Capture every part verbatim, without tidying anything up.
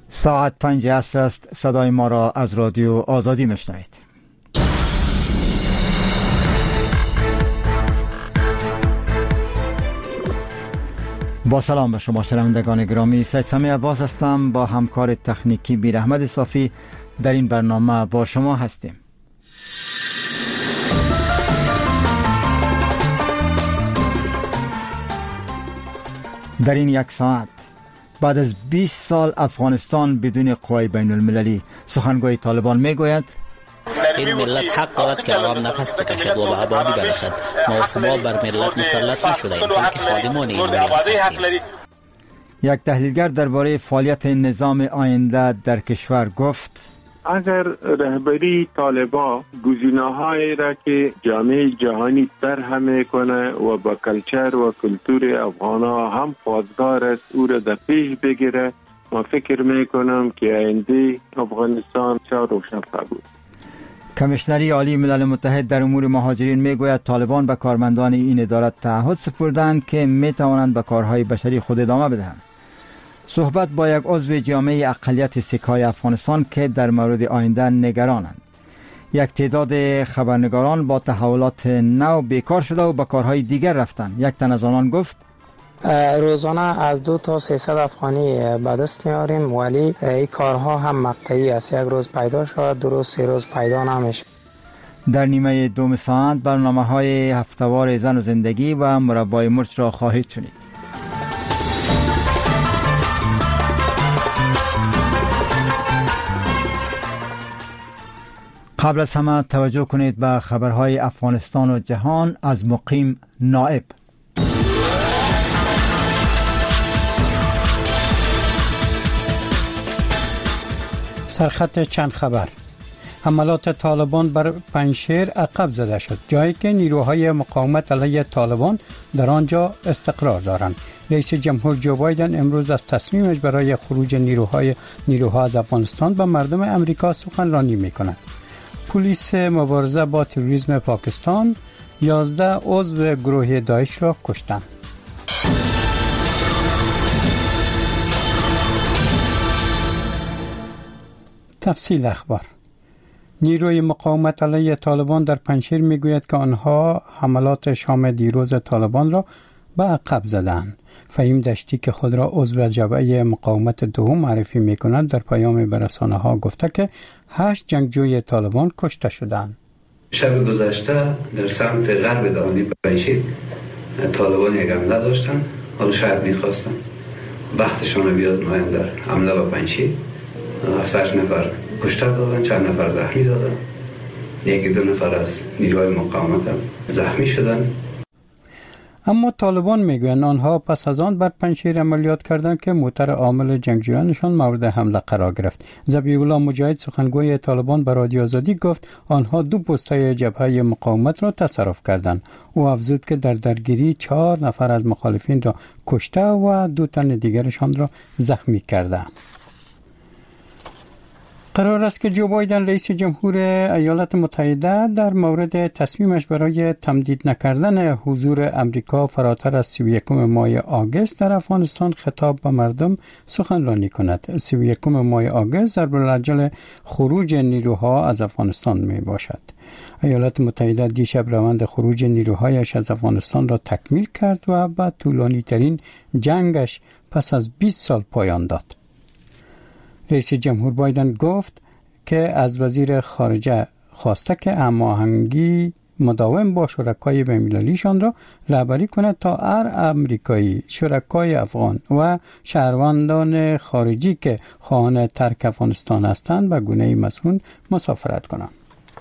ساعت پنج عصر است. صدای ما را از رادیو آزادی میشنوید. با سلام به شما شنوندگان گرامی، سید سمی عباس هستم. با همکار تکنیکی بیر احمد صافی در این برنامه با شما هستیم. در این یک ساعت بعد از بیست سال افغانستان بدون قوای بین المللی، سخنگوی طالبان میگوید این ملت حق دارد که آرام نفس بکشد و به آبادی برسد. ما و شما بر ملت مسلط نشده ایم، بلکه خادمان این ملت هستیم. یک تحلیلگر درباره فعالیت نظام آینده در کشور گفت اگر رهبری طالبان گزینه‌هایی را که جامعه جهانی طرح میکنه و با کلچر و کلتور افغانا هم خواستگار است او را در پیش بگیره، ما فکر میکنم که آینده افغانستان بسیار روشن‌فر بود. کمیشنری عالی ملل متحد در امور مهاجرین میگوید طالبان به کارمندان این اداره تعهد سپردند که میتوانند به کارهای بشری خود ادامه بدهند. صحبت با یک عضو جامعه اقلیت سیک‌های افغانستان که در مورد آینده نگرانند. یک تعداد خبرنگاران با تحولات نو بیکار شده و به کارهای دیگر رفتند. یک تن از آنان گفت روزانه از دو تا سیصد افغانی به دست میاریم، ولی این کارها هم مقطعی است. یک روز پیدا شد، دو روز سه روز پیدا نمیشه. در نیمه دوم ساعت برنامه‌های هفته‌وار زن و زندگی و مربای مرچ را خواهید شنید. قبل از همه توجه کنید به خبرهای افغانستان و جهان از مقیم نائب. سرخط چند خبر. حملات طالبان بر پنجشیر عقب زده شد، جایی که نیروهای مقاومت علیه طالبان در آنجا استقرار دارند. رئیس جمهور جو بایدن امروز از تصمیمش برای خروج نیروهای نیروها از افغانستان به مردم امریکا سخنرانی می‌کند. پلیس مبارزه با تروریسم پاکستان یازده عضو گروه داعش را کشتند. تفصیل اخبار. نیروی مقاومت علیه طالبان در پنجشیر میگوید که آنها حملات شام دیروز طالبان را به عقب زدند. فهیم دشتی که خود را عضو جبهه مقاومت دوم معرفی میکند در پیام به رسانه‌ها گفته که هشت جنگجوی طالبان کشته شدند. شب گذشته در سمت غرب دامنی پنجشیر طالبان یک حمله داشتند. حالا شاید میخواستن بختشان بیاد نمایان در حمله به پنجشیر. هفتش نفر کشته دادن، چند نفر زخمی دادن، یکی دو نفر از نیروهای مقاومت هم زخمی شدن. اما طالبان میگویند آنها پس از آن بر پنجشیر عملیات کردند که موتر عامل جنگجویانشان مورد حمله قرار گرفت. ذبیح الله مجاهد سخنگوی طالبان به رادیو آزادی گفت آنها دو پستای جبهه مقاومت را تصرف کردند. او افزود که در درگیری چهار نفر از مخالفین را کشته و دو تن دیگرشان را زخمی کردند. قرار است که جو بایدن رئیس جمهور ایالات متحده در مورد تصمیمش برای تمدید نکردن حضور امریکا فراتر از سی و یکم ماه آگوست در افغانستان خطاب به مردم سخنرانی کند. سی و یکم ماه آگوست ضرب‌الاجل خروج نیروها از افغانستان می باشد. ایالات متحده دیشب روند خروج نیروهایش از افغانستان را تکمیل کرد و به طولانی ترین جنگش پس از بیست سال پایان داد. رئیس جمهور بایدن گفت که از وزیر خارجه خواسته که هماهنگی مداوم با شرکای بین‌المللیشان را رهبری کند تا هر امریکایی، شرکای افغان و شهروندان خارجی که خواهان ترک افغانستان هستند به گونه مسئول مسافرت کنند.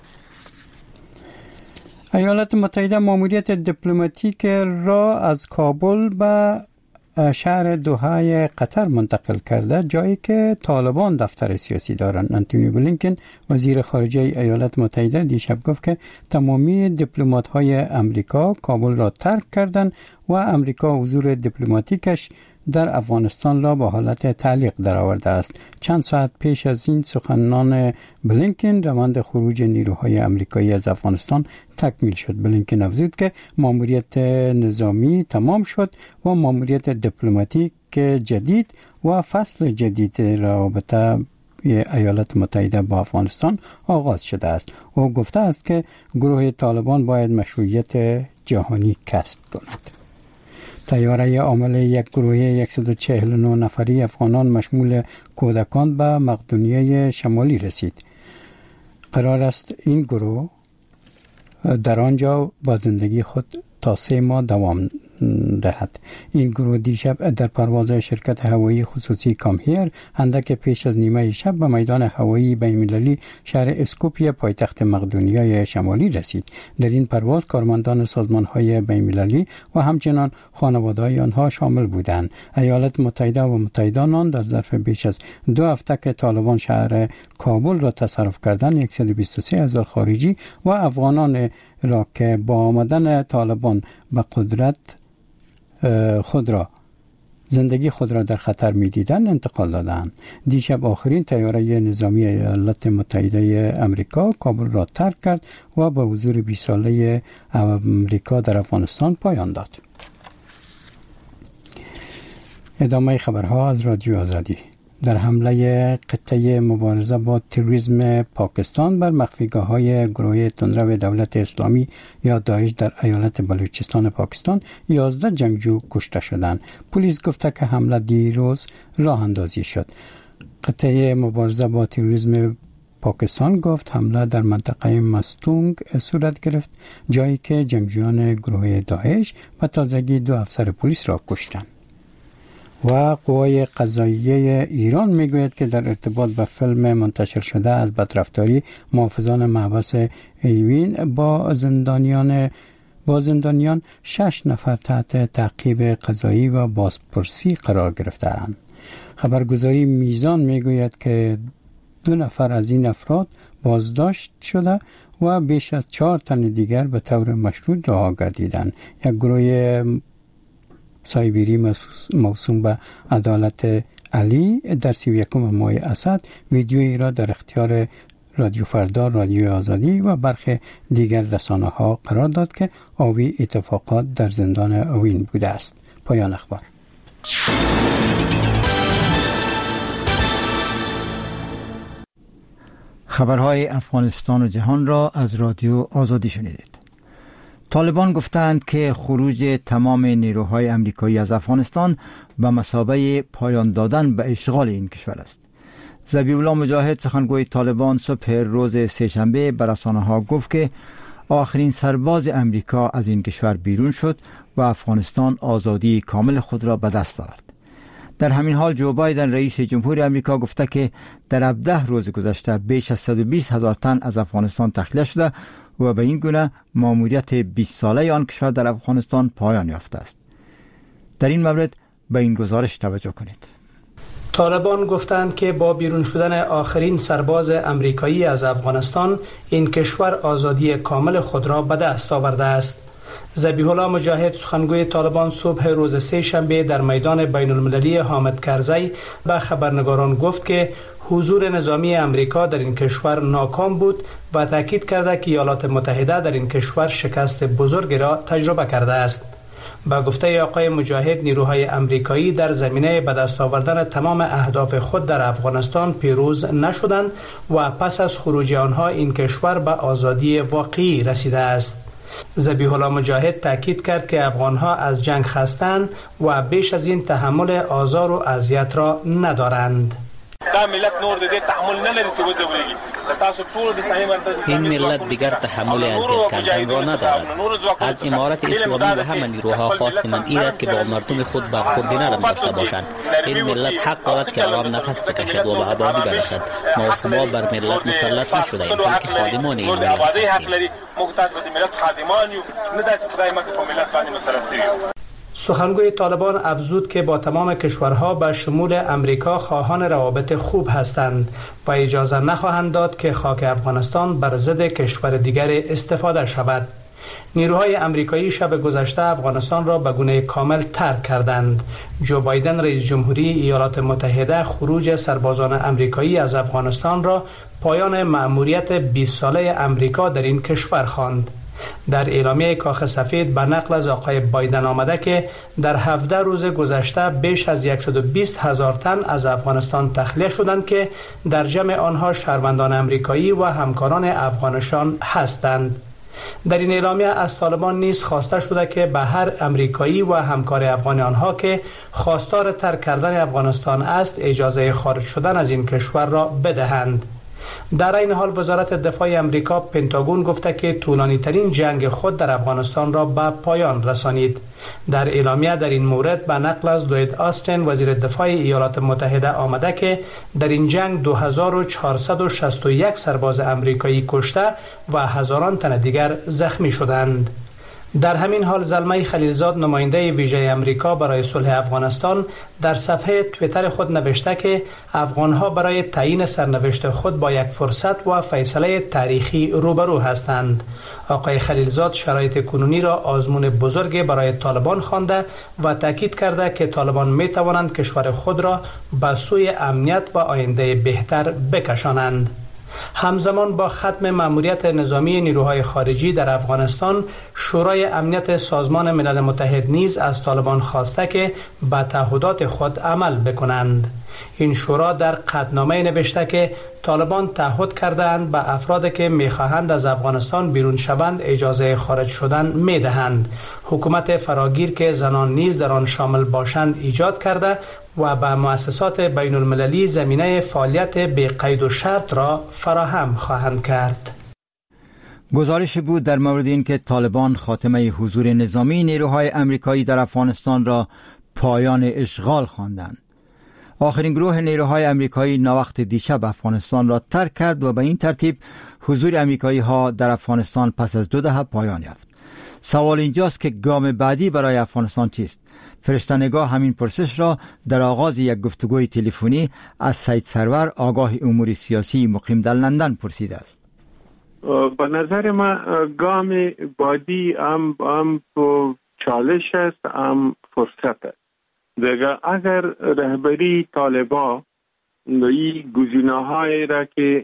ایالات متحده ماموریت دیپلماتیک را از کابل به شهر دوحه قطر منتقل کرده، جایی که طالبان دفتر سیاسی دارند. انتونی بلینکن وزیر خارجه ایالات متحده دیشب گفت که تمامی دیپلمات‌های امریکا کابل را ترک کردند و امریکا حضور دیپلماتیکش در افغانستان را به حالت تعلیق درآورده است. چند ساعت پیش از این سخنان بلینکن روند خروج نیروهای آمریکایی از افغانستان تکمیل شد. بلینکن افزود که ماموریت نظامی تمام شد و ماموریت دیپلماتیک جدید و فصل جدید رابطه ایالات متحده با افغانستان آغاز شده است. او گفته است که گروه طالبان باید مشروعیت جهانی کسب کند. طیاره عامل یک گروه صد و چهل و نه نفری افغانان مشمول کودکان به مقدونیه شمالی رسید. قرار است این گروه در آنجا با زندگی خود تا سه ماه دوام دهد. این گروه دیشب در پرواز شرکت هوایی خصوصی کامهیر اندک پیش از نیمه شب به میدان هوایی بین‌المللی شهر اسکوپیه پایتخت مقدونیای شمالی رسید. در این پرواز کارمندان سازمان‌های بین‌المللی و همچنین خانواده‌های آنها شامل بودند. ایالات متحده و متحدان آن در ظرف بیش از دو هفته که طالبان شهر کابل را تصرف کردند صد و بیست و سه هزار خارجی و افغانان را که با آمدن طالبان به قدرت خود را زندگی خود را در خطر می دیدن انتقال دادند. دیشب آخرین طیاره نظامی ایالات متحده آمریکا کابل را ترک کرد و به حضور بیست ساله آمریکا در افغانستان پایان داد. ادامه خبرها از رادیو آزادی. در حمله قطعه مبارزه با تروریسم پاکستان بر مخفیگاه‌های گروه تندرو دولت اسلامی یا داعش در ایالت بلوچستان پاکستان یازده جنگجو کشته شدند. پلیس گفته که حمله دیروز راه اندازی شد. قطعه مبارزه با تروریسم پاکستان گفت حمله در منطقه مستونگ صورت گرفت، جایی که جنگجویان گروه داعش و تازگی دو افسر پلیس را کشتند. و قوای قضاییه ایران میگوید که در ارتباط با فیلم منتشر شده از بدرفتاری محافظان محبس ایوین با زندانیان با زندانیان شش نفر تحت تعقیب قضایی و بازپرسی قرار گرفته‌اند. خبرگزاری میزان میگوید که دو نفر از این افراد بازداشت شده و بیش از چهار تن دیگر به طور مشروط رها گردیدند. یک گروه سایبری موسوم به عدالت علی در سی و یکم ماه اسد ویدیویی را در اختیار رادیو فردا، رادیو آزادی و برخی دیگر رسانه ها قرار داد که آوی اتفاقات در زندان اوین بوده است. پایان اخبار. خبرهای افغانستان و جهان را از رادیو آزادی شنیدید. طالبان گفتند که خروج تمام نیروهای آمریکایی از افغانستان به مثابه پایان دادن به اشغال این کشور است. ذبیح الله مجاهد سخنگوی طالبان صبح روز سه‌شنبه به رسانه‌ها گفت که آخرین سرباز آمریکا از این کشور بیرون شد و افغانستان آزادی کامل خود را به دست آورد. در همین حال جو بایدن رئیس جمهور آمریکا گفته که در هفده روز گذشته بیش از صد و بیست هزار تن از افغانستان تخلیه شده و به این گونه ماموریت بیست ساله آن کشور در افغانستان پایان یافته است. در این مورد به این گزارش توجه کنید. طالبان گفتند که با بیرون شدن آخرین سرباز آمریکایی از افغانستان این کشور آزادی کامل خود را به دست آورده است. ذبیح الله مجاهد سخنگوی طالبان صبح روز سه شنبه در میدان بین المللی حامد کرزی به خبرنگاران گفت که حضور نظامی امریکا در این کشور ناکام بود و تاکید کرده که ایالات متحده در این کشور شکست بزرگی را تجربه کرده است. با گفته آقای مجاهد نیروهای امریکایی در زمینه به دست آوردن تمام اهداف خود در افغانستان پیروز نشدند و پس از خروج آنها این کشور به آزادی واقعی رسیده است. ذبیح الله مجاهد تاکید کرد که افغانها از جنگ خستند و بیش از این تحمل آزار و اذیت را ندارند. این ملت دیگر تحمل اذیت کردن را ندارد. از امارت اسلامی و همه نیروها خواست من این است که با مردم خود برخورد نرم داشته باشند. این ملت حق دارد که آرام نفس بکشد و به آبادی برسد. ما و شما بر ملت مسلط نشده ایم، بلکه خادمان این ملت هستیم. سخنگوی طالبان افزود که با تمام کشورها به شمول امریکا خواهان روابط خوب هستند و اجازه نخواهند داد که خاک افغانستان بر ضد کشور دیگر استفاده شود. نیروهای امریکایی شب گذشته افغانستان را به گونه کامل ترک کردند. جو بایدن رئیس جمهوری ایالات متحده خروج سربازان امریکایی از افغانستان را پایان مأموریت بیست ساله امریکا در این کشور خواند. در اعلامیه کاخ سفید به نقل از آقای بایدن آمده که در هفده روز گذشته بیش از صد و بیست هزار تن از افغانستان تخلیه شدند که در جمع آنها شهروندان امریکایی و همکاران افغانشان هستند. در این اعلامیه از طالبان نیز خواسته شده که به هر امریکایی و همکار افغان آنها که خواستار ترک کردن افغانستان است اجازه خارج شدن از این کشور را بدهند. در این حال وزارت دفاع امریکا پنتاگون گفته که طولانی ترین جنگ خود در افغانستان را به پایان رسانید. در اعلامیه در این مورد به نقل از لوید آستین وزیر دفاع ایالات متحده آمده که در این جنگ دو هزار و چهارصد و شصت و یک سرباز امریکایی کشته و هزاران تن دیگر زخمی شدند. در همین حال زلمه خلیلزاد نماینده ویژه امریکا برای صلح افغانستان در صفحه توییتر خود نوشته که افغانها برای تعیین سرنوشت خود با یک فرصت و فیصله تاریخی روبرو هستند. آقای خلیلزاد شرایط کنونی را آزمون بزرگ برای طالبان خوانده و تاکید کرده که طالبان می توانند کشور خود را به سوی امنیت و آینده بهتر بکشانند. همزمان با ختم مأموریت نظامی نیروهای خارجی در افغانستان، شورای امنیت سازمان ملل متحد نیز از طالبان خواسته که به تعهدات خود عمل بکنند. این شورا در قطعنامه نوشته که طالبان تعهد کردند به افرادی که می‌خواهند از افغانستان بیرون شوند اجازه خارج شدن می‌دهند. حکومت فراگیر که زنان نیز در آن شامل باشند ایجاد کرده و به مؤسسات بین المللی زمینه فعالیت بی قید و شرط را فراهم خواهند کرد. گزارش بود در مورد این که طالبان خاتمه حضور نظامی نیروهای امریکایی در افغانستان را پایان اشغال خواندند. آخرین گروه نیروهای امریکایی ناوقت دیشب افغانستان را ترک کرد و به این ترتیب حضور امریکایی ها در افغانستان پس از دو دهه پایان یافت. سوال اینجاست که گام بعدی برای افغانستان چیست؟ فرشته نگاه همین پرسش را در آغاز یک گفتگوی تلفنی از سید سرور آگاه امور سیاسی مقیم در لندن پرسیده است. به نظر من گام بعدی هم هم چالش است، هم فرصت است. دیگه اگر رهبری طالبان این گزینه‌هایی را که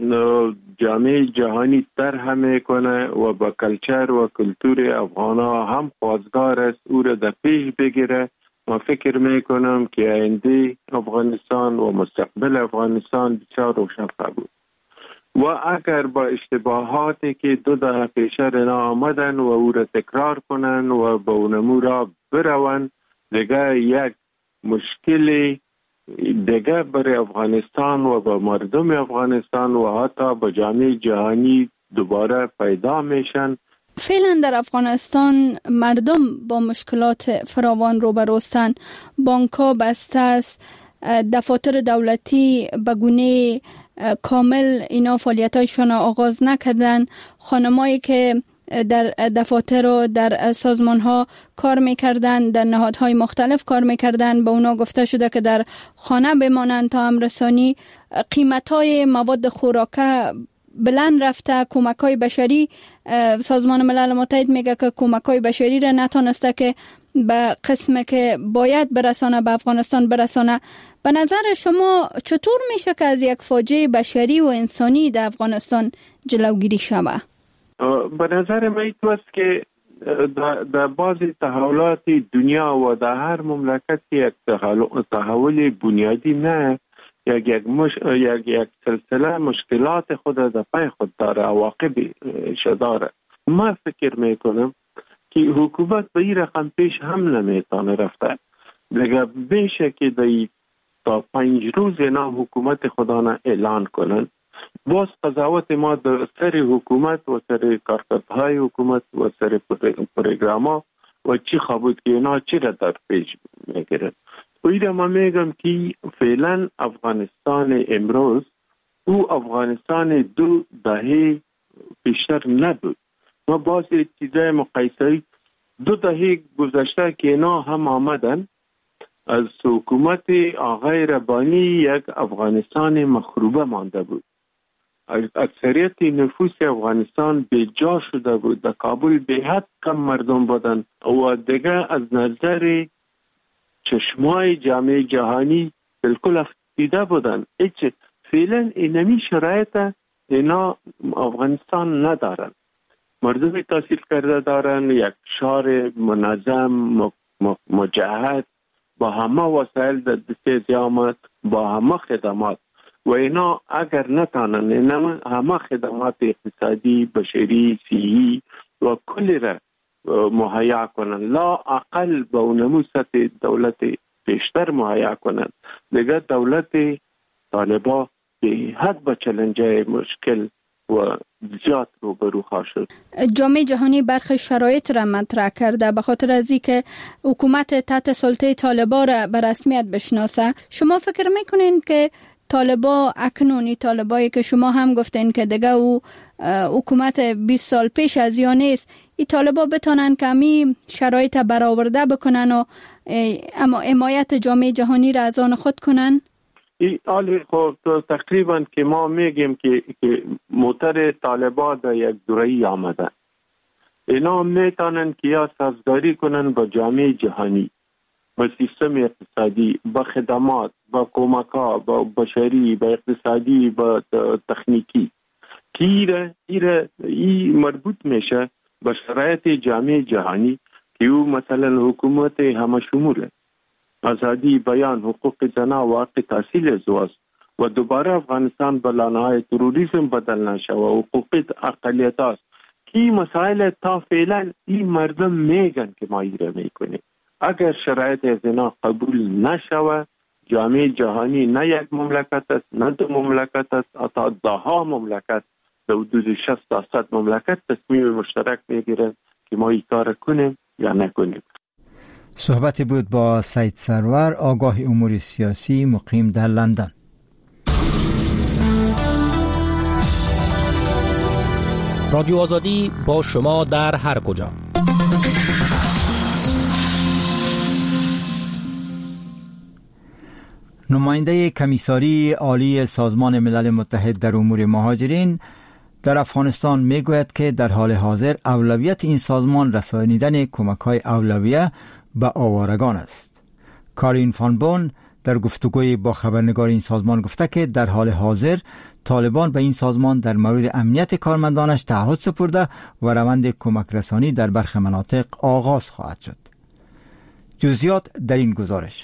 جامعه جهانی طرح میکنه و با کلچر و کلتور افغانا هم خواستگار است او را در پیش بگیره، ما فکر میکنم که آینده افغانستان و مستقبل افغانستان بسیار روشن بود. و اگر با اشتباهاتی که دو دهه پیش اینا آمدن و او را تکرار کنن و با اونمو را برون، دیگه یک مشکل دیگه برای افغانستان و با مردم افغانستان و حتی با جامعه جهانی دوباره پیدا میشن. فعلا در افغانستان مردم با مشکلات فراوان روبروستند. بانک‌ها بسته است، دفاتر دولتی به گونه کامل اینا فعالیتایشان آغاز نکردن. خانمایی که در دفاتر و در سازمان ها کار میکردن، در نهادهای مختلف کار میکردن، به اونا گفته شده که در خانه بمانند تا امرسانی. قیمت های مواد خوراکه بلند رفته. کمک های بشری، سازمان ملل متحد میگه که کمک های بشری را نتونسته که به قسمه که باید برسانه به افغانستان برسانه. به نظر شما چطور میشه که از یک فاجعه بشری و انسانی در افغانستان جلوگیری شود؟ به نظر من ایتو است که در بعضی تحولات دنیا و در هر مملکت یک تحول بنیادی نه یک یک, مش... یک یک سلسله مشکلات خود در پای خود داره، عواقب داره. ما فکر میکنم که حکومت به این رقم پیش هم نمیتونه رفته. دیگه بیشه که دی تا پنج روز اینا حکومت خودانه اعلان کنن، باز قضاوت ما در سر حکومت و سر کارکردهای حکومت و سر پروگراما و چی خوابود که اینا چی را در پیش میگیرن. و ایده ما میگم که فعلا افغانستان امروز او افغانستان دو دهه پیشتر نبود. ما بعضی چیزای مقایسه‌ای دو دهه گذشته که اینا هم آمدن، از حکومت آقای ربانی یک افغانستان مخروبه مانده بود. اکثریت نفوس افغانستان به جا شده بود. در کابل به حد کم مردم بودن و دیگه از نظر چشمای جامعه جهانی بالکل افتیده بودن. هیچ فعلا اینمی شرایط اینا افغانستان ندارن. مردم تحصیل کرده دارن، یک شهر منظم مجهز با همه وسایل در دست زیامت، با همه خدمات و اینا اگر نتانن اینا همه خدمات اقتصادی، بشری، صحی و کلی را مهیا کنن، لا اقل به اونمو سطح دولت بیشتر مهیا کنن، دیگه دولت طالبان به حد با چلنجه مشکل و زیاد روبرو خواهد شد. جامعه جهانی برخی شرایط را مطرح کرده به خاطر از اینکه حکومت تحت سلطه طالبان را به رسمیت بشناسه. شما فکر میکنین که طالبان اکنونی طالبایی که شما هم گفتین که دیگه او حکومت بیست سال پیش از یا نیست، این طالبان بتونن کمی شرایط برآورده بکنن و اما حمایت جامعه جهانی را از آن خود کنن؟ این حال خب تقریبا که ما میگیم که, که موتر طالبان در یک دوره‌ای آمده. اینا میتونن که یا سازگاری کنن با جامعه جهانی، با سیستم اقتصادی، با خدمات، با کمک‌ها، با بشری، با اقتصادی، با تکنیکی که ایره ایره ای مربوط میشه به شرایط جامعه جهانی که او مثلا حکومت همه شموله، آزادی بیان، حقوق زنان و حق تحصیل زواست و دوباره افغانستان به لانه‌های تروریسم بدل نشه و حقوق اقلیت است که مسائل تا فعلا این مردم میگن که ما ایره میکنیم. اگر شرایط از اینا قبول نشوه، جامعه جهانی نه یک مملکت است، نه دو مملکت است، حتی ده ها مملکت در حدود شصت تا صد مملکت تصمیم مشترک میگیرن که ما این کار کنیم یا نکنیم. صحبتی بود با سید سرور، آگاه امور سیاسی مقیم در لندن. رادیو آزادی با شما در هر کجا. نماینده کمیساری عالی سازمان ملل متحد در امور مهاجرین در افغانستان میگوید که در حال حاضر اولویت این سازمان رسانیدن کمک‌های اولیه به آوارگان است. کارین فان بون در گفتگوی با خبرنگار این سازمان گفته که در حال حاضر طالبان به این سازمان در مورد امنیت کارمندانش تعهد سپرده و روند کمک رسانی در برخی مناطق آغاز خواهد شد. جزئیات در این گزارش.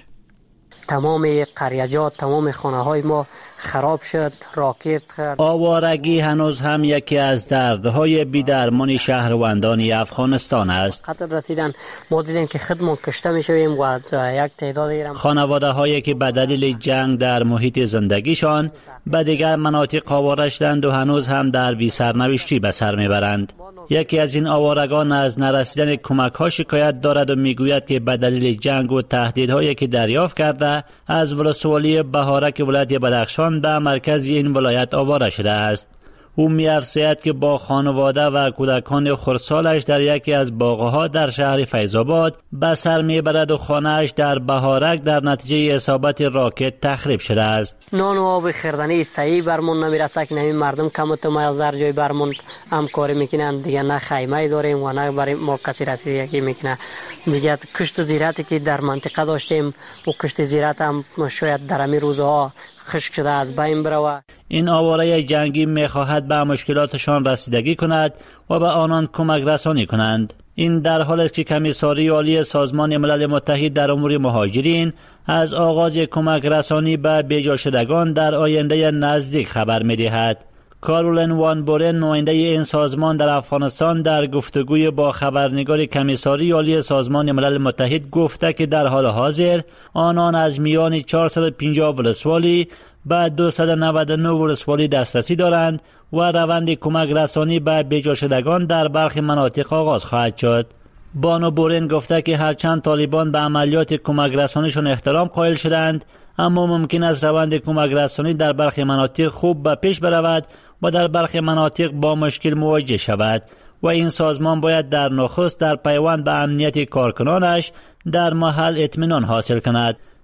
تمام قریجات، تمام خانه های ما خراب شد، راکت کرد. آوارگی هنوز هم یکی از دردهای بی‌درمان شهروندان افغانستان است. خطر رسیدن ما دیدیم که خودمون کشته میشویم و یک تعداد خانواده هایی که به دلیل جنگ در محیط زندگیشان به دیگر مناطق آواره شدند و هنوز هم در بی سرنوشتی به سر میبرند. یکی از این آوارگان از نرسیدن کمک ها شکایت دارد و میگوید که به دلیل جنگ و تهدیدهایی که دریافت کرده از ولسوالی بهارک ولایت بدخشان به مرکز این ولایت آواره شده است. او می‌افزاید که با خانواده و کودکان خردسالش در یکی از باغ‌ها در شهر فیض‌آباد به سر میبرد و خانه‌اش در بهارک در نتیجه اصابت راکت تخریب شده است. نان و آب خوردنی صحیح برمون نمیرسه که نمی مردم کم تو مازر جای برمون هم کاری میکنن دیگه، نه خیمه داریم و نه برای ما کسی رسیدگی میکنه دیگه. کشت زراعتی که در منطقه داشتیم و کشت زراعت هم شاید در همین روزها خشک شده از بین بروه. این آواره جنگی میخواهد به مشکلاتشان رسیدگی کند و به آنان کمک رسانی کنند. این در حالی است که کمیساری عالی سازمان ملل متحد در امور مهاجرین از آغاز کمک رسانی به بیجا شدگان در آینده نزدیک خبر می‌دهد. کارولین وان بورن، نماینده این سازمان در افغانستان، در گفتگوی با خبرنگار کمیساری عالی سازمان ملل متحد گفته که در حال حاضر آنان از میان چهارصد و پنجاه ولسوالی به دویست و نود و نه ولسوالی دسترسی دارند و روند کمک رسانی به بیجا شدگان در برخی مناطق آغاز خواهد شد. بانو بورن گفته که هرچند طالبان به عملیات کمک رسانیشون احترام قائل شدند، اما ممکن است روند کمک رسانی در برخی مناطق خوب به پیش برود و در برخی مناطق با مشکل مواجه شود و این سازمان باید در نخست در پیوند به امنیت کارکنانش در محل اطمینان حاصل کند.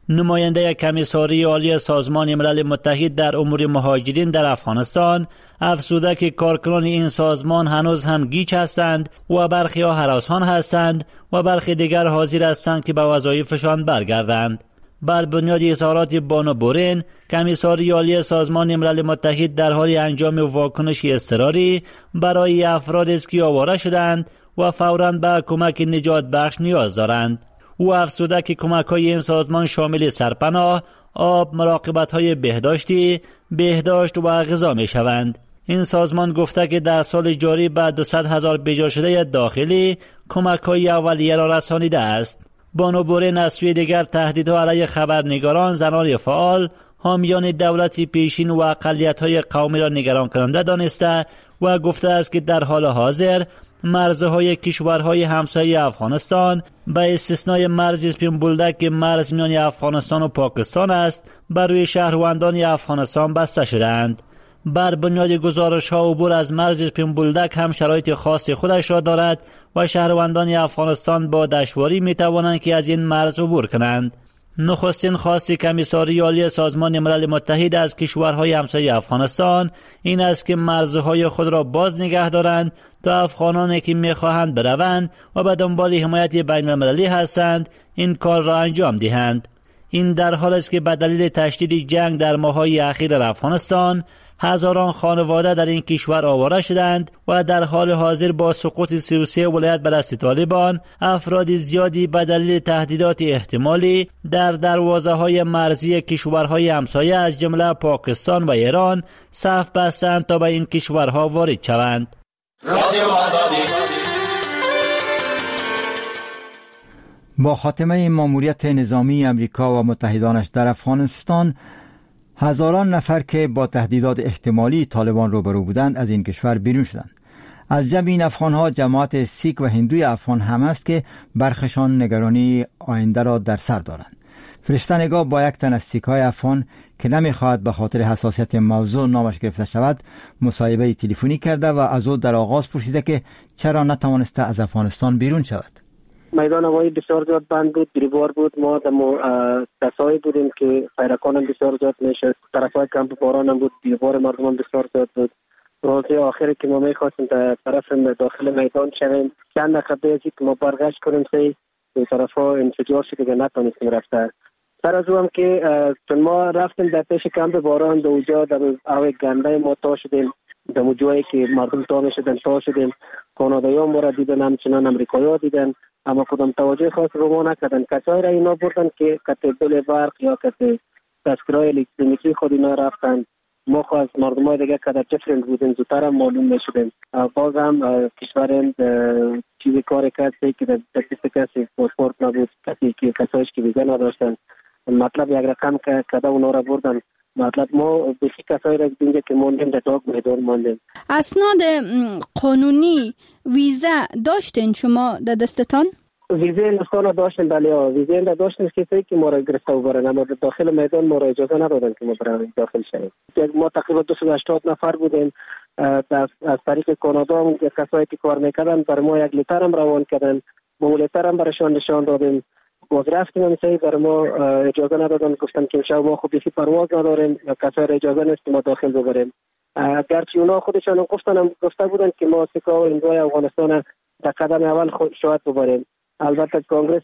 نماینده کمیساری عالی سازمان ملل متحد در امور مهاجرین در افغانستان افزوده که کارکنان این سازمان هنوز هم گیج هستند و برخی ها هراسان هستند و برخی دیگر حاضر هستند که به وظایفشان برگردند. بر بنیاد اظهارات بانو بورین، کمیساری عالی سازمان ملل متحد در حال انجام واکنشی اضطراری برای افرادی است که آواره شدند و فوراً به کمک نجات بخش نیاز دارند. او افزوده که کمک‌های این سازمان شامل سرپناه، آب، مراقبت‌های بهداشتی، بهداشت و غذا می‌شوند. این سازمان گفته که در سال جاری به دویست هزار بیجا شده داخلی کمک‌های اولیه را رسانیده است. بانو بورین از سوی دیگر تهدیدها علیه خبرنگاران، زنان فعال، حامیان دولت پیشین و اقلیت‌های قومی را نگران کننده دانسته و گفته است که در حال حاضر مرزهای کشورهای همسایه افغانستان به استثنای مرز اسپین بولدک که مرز میان افغانستان و پاکستان است بر روی شهروندان افغانستان بسته شدند. بر بنیاد گزارش‌ها عبور از مرز اسپین بولدک هم شرایط خاص خودش را دارد و شهروندان افغانستان با دشواری می‌توانند که از این مرز عبور کنند. نخستین خواست کمیساری عالی سازمان ملل متحد از کشورهای همسایه افغانستان این است که مرزهای خود را باز نگه دارند تا افغانانی که می‌خواهند بروند و به دنبال حمایت بین‌المللی هستند این کار را انجام دهند. این در حالی است که به دلیل تشدید جنگ در ماه‌های اخیر در افغانستان هزاران خانواده در این کشور آواره شدند و در حال حاضر با سقوط سی و سه ولایت به دست طالبان افراد زیادی به دلیل تهدیدات احتمالی در دروازه‌های مرزی کشورهای همسایه از جمله پاکستان و ایران صف بستند تا به این کشورها وارد شوند. با خاتمه ماموریت نظامی امریکا و متحدانش در افغانستان، هزاران نفر که با تهدیدات احتمالی طالبان روبرو بودند از این کشور بیرون شدند. از جمع این افغانها جماعت سیک و هندوی افغان هم است که برخشان نگرانی آینده را در سر دارند. فرشته نگاه با یک تن از سیک‌های افغان که نمی‌خواهد به خاطر حساسیت موضوع نامش گرفته شود مصاحبه تلفنی کرده و از او در آغاز پرسیده که چرا نتوانسته از افغانستان بیرون شود. میدان هوایی بسیار زیاد بند بود، گریبار بود. ما در دستایی بودیم که پیرکان بسیار زیاد میشد، طرفای کمپ باران هم بود، دیوار مردم هم بسیار زیاد بود. روزی آخری که ما میخواستیم در طرف داخل میدان شویم، چند دقیقه که ما برگشت کنیم سی این طرفا انفجار شد که نتونستیم رفته. سر از او هم که چون ما رفتیم در پیش کمپ باران در اونجا در اوی گنده ما تا شدیم، در جایی که مردم تا میشدن تا شدیم. کانادایی ها ما را دیدن، همچنان امریکایی ها دیدن، اما کدام توجه خاص رو ما نکردن. کسایی را اینا بردن که کتی بل برق یا کتی تذکرهای الکترونیکی خود اینا رفتن. ما خواست مردم های دیگه که در دیفرنت بودن زودتر هم معلوم میشدن. باز هم کشورم چیزی کار کسی که در دست کسی پاسپورت نبود، کسی که کسایش که ویزا نداشتن. مطلب یک رقم که کده اونا را بردن. مطلب ما بسی کسایی را دیدیم که موندیم در داغ میدان موندیم. اسناد قانونی ویزا داشتین شما در دستتان؟ ویزا هندوستان داشتیم، بله ها ویزا هند داشتیم کسی که ما را گرفته و برن، اما داخل میدان ما را اجازه ندادن که ما برن داخل شویم. ما تقریبا دویست و هشتاد نفر بودیم. از طریق کانادا هم کسایی که کار میکردن بر ما یک لیتر هم روان کردن، با لیتر هم برشان نشان دادیم. باز رفتیم همسایی بر ما اجازه ندادن، گفتن که شب ما خوب بیسی پرواز نداریم، کسایی را اجازه نیست که ما داخل ببریم. گرچه اونا خودشان گفتن هم گفته بودن که ما سکا و هندوهای افغانستان در قدم اول خود شاید ببریم. البته کانگرس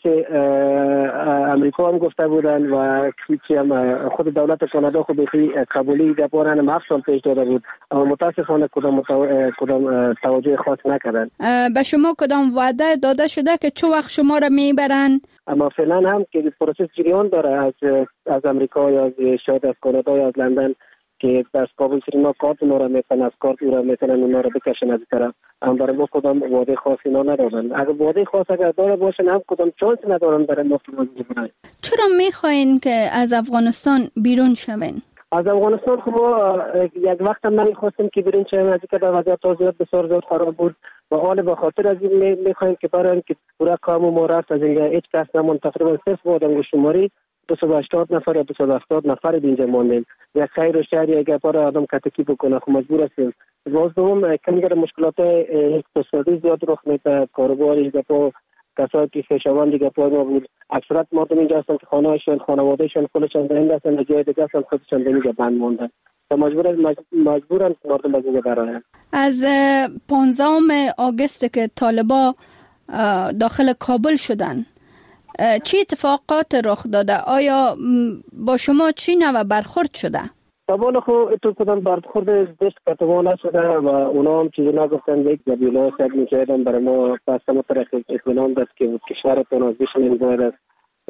امریکا هم گفته بودن و هم خود دولت کانادا خود بیسی قبولی گپارن هم هفت سال پیش داده بود، اما متاسفانه کدام کدام توجه خاص نکردن. به شما کدام وعده داده شده که چه وقت شما را میبرن؟ اما فعلا هم که پروسس جریان داره از از امریکا یا از شاید از کانادا یا از لندن که از کابل سرینا کارت اونا را میتونن، از کارت اونا میتونن اونا را بکشن از طرف. هم برای ما کدام وعده خاص اینا ندارن. اگر وعده خاص اگر داره باشن هم کدام چانس ندارن برای ما که بکنن. چرا میخواین که از افغانستان بیرون شوین؟ از افغانستان خب ما یک وقت هم نمیخواستیم که بیرون شویم، از اینکه در وضعیت توزیعات بسیار زیاد خراب بود و حال به خاطر از این میخوایم که برای که پورا کام ما رفت از اینجا هیچ کس نمون. تقریبا صرف با آدم شماری دویست و هشتاد نفر یا دویست و هفتاد نفر اینجا ماندیم. یک خیر و شهر یا اگر برای آدم کتکی بکنه خب مجبور هستیم. باز دوم کمی در مشکلات اقتصادی زیاد رخ میده، کاروباری گپا کسایی که خویشاوند دیگه پای ما بود، اکثرت مردم اینجا هستن که خانه‌هاشون، خانواده‌شون خودشون زنده هستن، در جای دیگه هستن خودشون اینجا بند موندن و مجبورن مجبورن مردم از اینجا برآیند. از پانزدهم آگوست که طالبا داخل کابل شدن، چی اتفاقات رخ داده؟ آیا با شما چی نوع برخورد شده؟ طبعا خو تو کدام برخورد دست کتوان نشده و اونا هم چیزی نگفتن. یک زبیلا سب میکردن برای ما پس ما طرف اطمینان دست که کشورتون از بیشتر باید است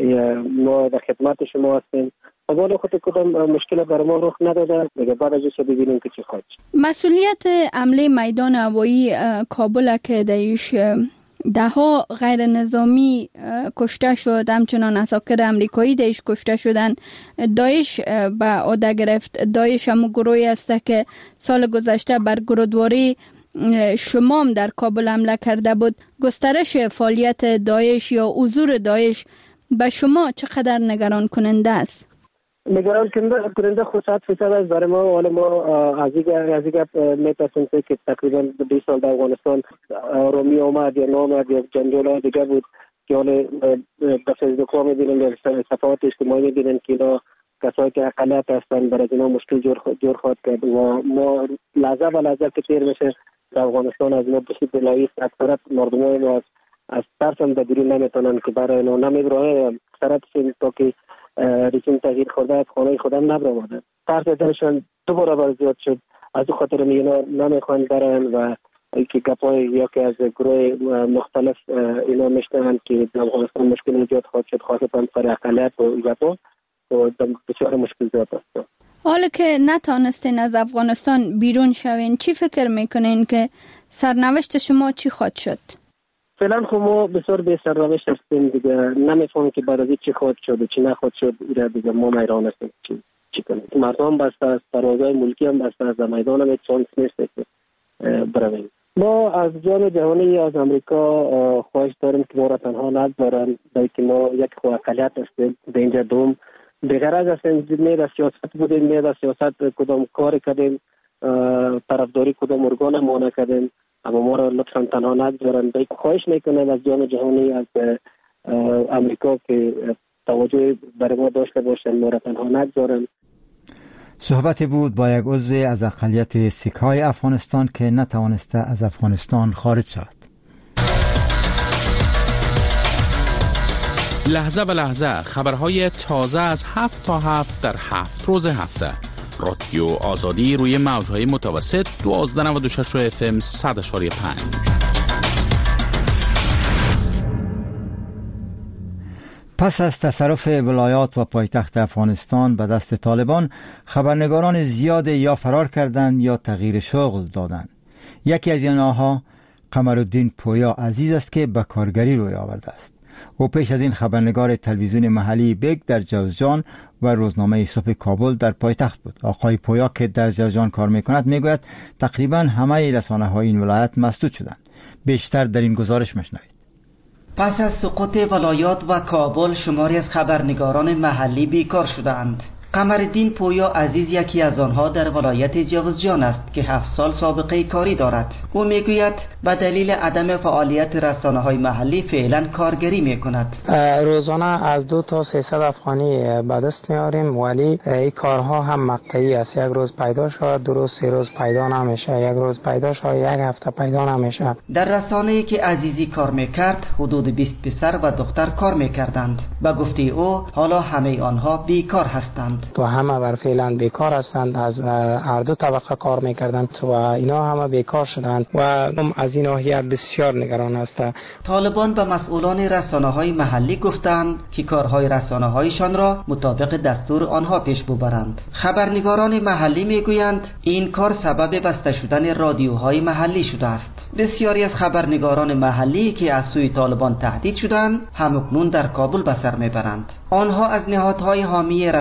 ما در خدمت شما هستیم. طبعا خود کدام مشکل برای ما رخ نداده. دیگه بعد از این ببینیم که چی خواهد. مسئولیت حمله میدان هوایی کابل که دایش ده ها غیر نظامی کشته شد، همچنان عساکر امریکایی دایش کشته شدن. دایش به عهده گرفت. دایش هم گروهی است که سال گذشته بر گرودواری شمام در کابل حمله کرده بود. گسترش فعالیت دایش یا حضور دایش به شما چقدر نگران کننده است؟ نگران کننده خود صد فیصد است برای ما. حالا ما از این از این میتونیم که تقریبا بیست سال در افغانستان رومی آمد یا نامد یا جنجال دیگه بود که حالا به فیسبوک می‌بینیم یا صفحات اجتماعی می‌بینیم که اینا کسایی که اقلیت هستن برای اینا مشکل جور جور خواهد کرد و ما لحظه و لحظه که تیر میشه در افغانستان از ما بسیار بلایی اکثرت مردمای ما از ترس هم بیرون نمیتونن که برای اینا نمیبرن. اکثرت تا که رژیم تغییر خورده از خانه خودم نبرآمدن. ترس دلشان دو برابر زیاد شد. از این خاطر اینا نمیخوان برن و که گپای یا که از گروه مختلف اینا میشنن که در افغانستان مشکل ایجاد خواهد شد، خاصتا برای اقلیت و ایجاد و بسیار مشکل زیاد است. حالا که نتانستین از افغانستان بیرون شوین، چی فکر میکنین که سرنوشت شما چی خواهد شد؟ فعلا خب ما بسیار به سرنوشت هستیم دیگه. نمیفهمم که بعد از چی خواهد شد و چی نخواهد شد. اینا دیگه ما میران هستیم چی چی کنیم. مردم بسته است، ترازای ملکی هم بسته است، در میدان هم چانس نیست که برویم. ما از جان جهانی از امریکا خواهش داریم که ما را تنها نگذارن، بلکه ما یک اقلیت هستیم در اینجا دوم بغرض هستیم. نه در سیاست بودیم، نه در سیاست کدام کار کردیم، طرفداری کدام ارگان ما نکردیم، اما ما را لطفاً تنها نگذارن. خواهش میکنم از جان جهانی از امریکا که توجه برای ما داشته باشن، ما را تنها نگذارن. صحبت بود با یک عضو از اقلیت سیک‌های افغانستان که نتوانسته از افغانستان خارج شود. لحظه به لحظه خبرهای تازه از هفت تا هفت در هفت روز هفته. رادیو آزادی روی موجهای متوسط دوازده و نود و شش اف ام صد اشاری پنج. پس از تصرف ولایات و پایتخت افغانستان به دست طالبان، خبرنگاران زیاد یا فرار کردند یا تغییر شغل دادند. یکی از اینها قمرالدین پویا عزیز است که به کارگری روی آورده است. او پیش از این خبرنگار تلویزیون محلی بیگ در جوزجان و روزنامه صبح کابل در پایتخت بود. آقای پویا که در جوزجان کار میکند میگوید تقریبا همه رسانه‌های این ولایت مسدود شدند. بیشتر در این گزارش مشنوید. پس از سقوط ولایات و کابل شماری از خبرنگاران محلی بیکار شدند. قمرالدین پویا عزیز یکی از آنها در ولایت جوزجان است که هفت سال سابقه کاری دارد. او میگوید به دلیل عدم فعالیت رسانه‌های محلی فعلا کارگری میکند. روزانه از دو تا سیصد افغانی به دست میاریم، ولی این کارها هم مقطعی است. یک روز پیدا شد، دو روز سه روز پیدا نمیشه، یک روز پیدا شد، یک هفته پیدا نمیشه. در رسانه‌ای که عزیزی کار میکرد حدود بیست پسر و دختر کار میکردند. به گفته او حالا همه آنها بیکار هستند. تو همه بر فعلا بیکار هستند، از هر دو طبقه کار میکردند و اینا همه بیکار شدند و هم از این ناحیه بسیار نگران هستند. طالبان به مسئولان رسانه‌های محلی گفتند که کارهای رسانه‌هایشان را مطابق دستور آنها پیش ببرند. خبرنگاران محلی میگویند این کار سبب بسته شدن رادیوهای محلی شده است. بسیاری از خبرنگاران محلی که از سوی طالبان تهدید شدند همکنون در کابل به سر میبرند. آنها از نهادهای حامی رسانه‌ها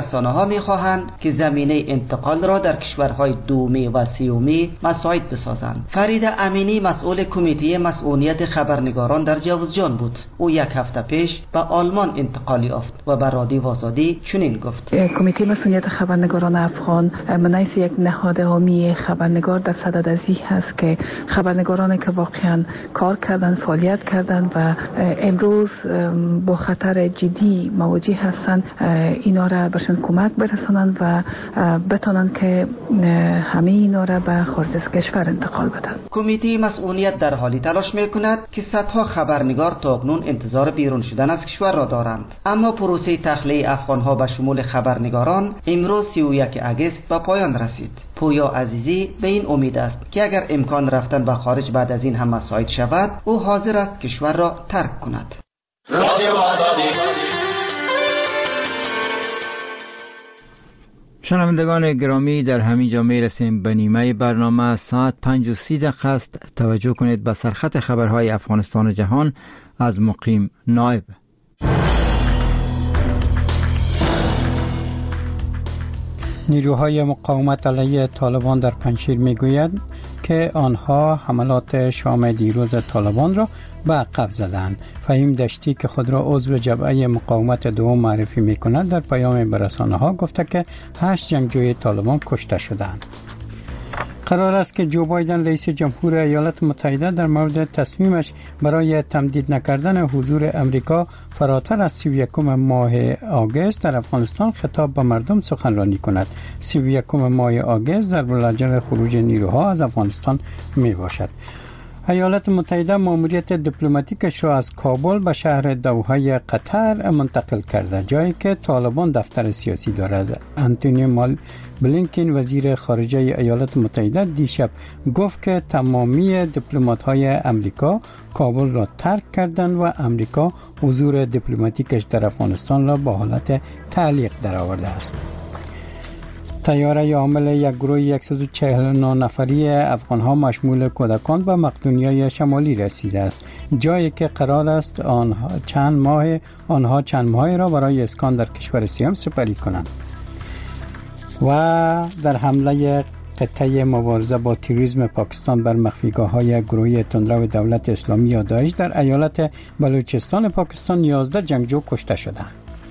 می‌خواهند که زمینه انتقال را در کشورهای دومی و سیومی مساعد بسازند. فرید امینی مسئول کمیته مسئولیت خبرنگاران در جوزجان بود. او یک هفته پیش به آلمان انتقال یافت و به رادیو آزادی چنین گفت: کمیته مسئولیت خبرنگاران افغان منایس یک نهاد عامی خبرنگار در صدد ازی هست که خبرنگارانی که واقعا کار کردن، فعالیت کردن و امروز با خطر جدی مواجه هستند، اینا را برشون کمک برسانند و بتونن که همه اینا را به خارج از کشور انتقال بدن. کمیته مسئولیت در حالی تلاش میکند که صدها خبرنگار تا اکنون انتظار بیرون شدن از کشور را دارند، اما پروسه تخلیه افغانها به شمول خبرنگاران امروز سی و یک آگوست به پایان رسید. پویا عزیزی به این امید است که اگر امکان رفتن به خارج بعد از این هم مساعد شود، او حاضر است کشور را ترک کند. شنوندگان گرامی، در همین جا میرسیم به نیمه برنامه. ساعت پنج و سی دقیقه است. توجه کنید به سرخط خبرهای افغانستان و جهان از مقیم نائب. نیروهای مقاومت علیه طالبان در پنجشیر میگوید که آنها حملات شام دیروز طالبان را به عقب زدند. فهیم دشتی که خود را عضو جبهه مقاومت دوم معرفی میکند در پیام به رسانه‌ها گفته که هشت جنگجوی طالبان کشته شدند. قرار است که جو بایدن رئیس جمهور ایالات متحده در مورد تصمیمش برای تمدید نکردن حضور امریکا فراتر از سی و یکم ماه آگوست در افغانستان خطاب به مردم سخنرانی کند. سی و یکم ماه آگوست ضرب الاجل خروج نیروها از افغانستان می باشد. ایالات متحده ماموریت دیپلماتیکش را از کابل به شهر دوحه قطر منتقل کرده، جایی که طالبان دفتر سیاسی دارد. آنتونی مال بلینکن وزیر خارجه ایالات متحده دیشب گفت که تمامی دیپلمات‌های امریکا کابل را ترک کردند و امریکا حضور دیپلماتیکش در افغانستان را به حالت تعلیق درآورده است. طیاره حامل یک گروه صد و چهل و نه نفری افغان‌ها مشمول کودکان به مقدونیه شمالی رسیده است، جایی که قرار است آنها چند ماه آنها چند ماهی را برای اسکان در کشور سیام سپری کنند. و در حمله قطعه مبارزه با تروریسم پاکستان بر مخفیگاه‌های گروه تندرو دولت اسلامی یا داعش در ایالت بلوچستان پاکستان یازده جنگجو کشته شدند.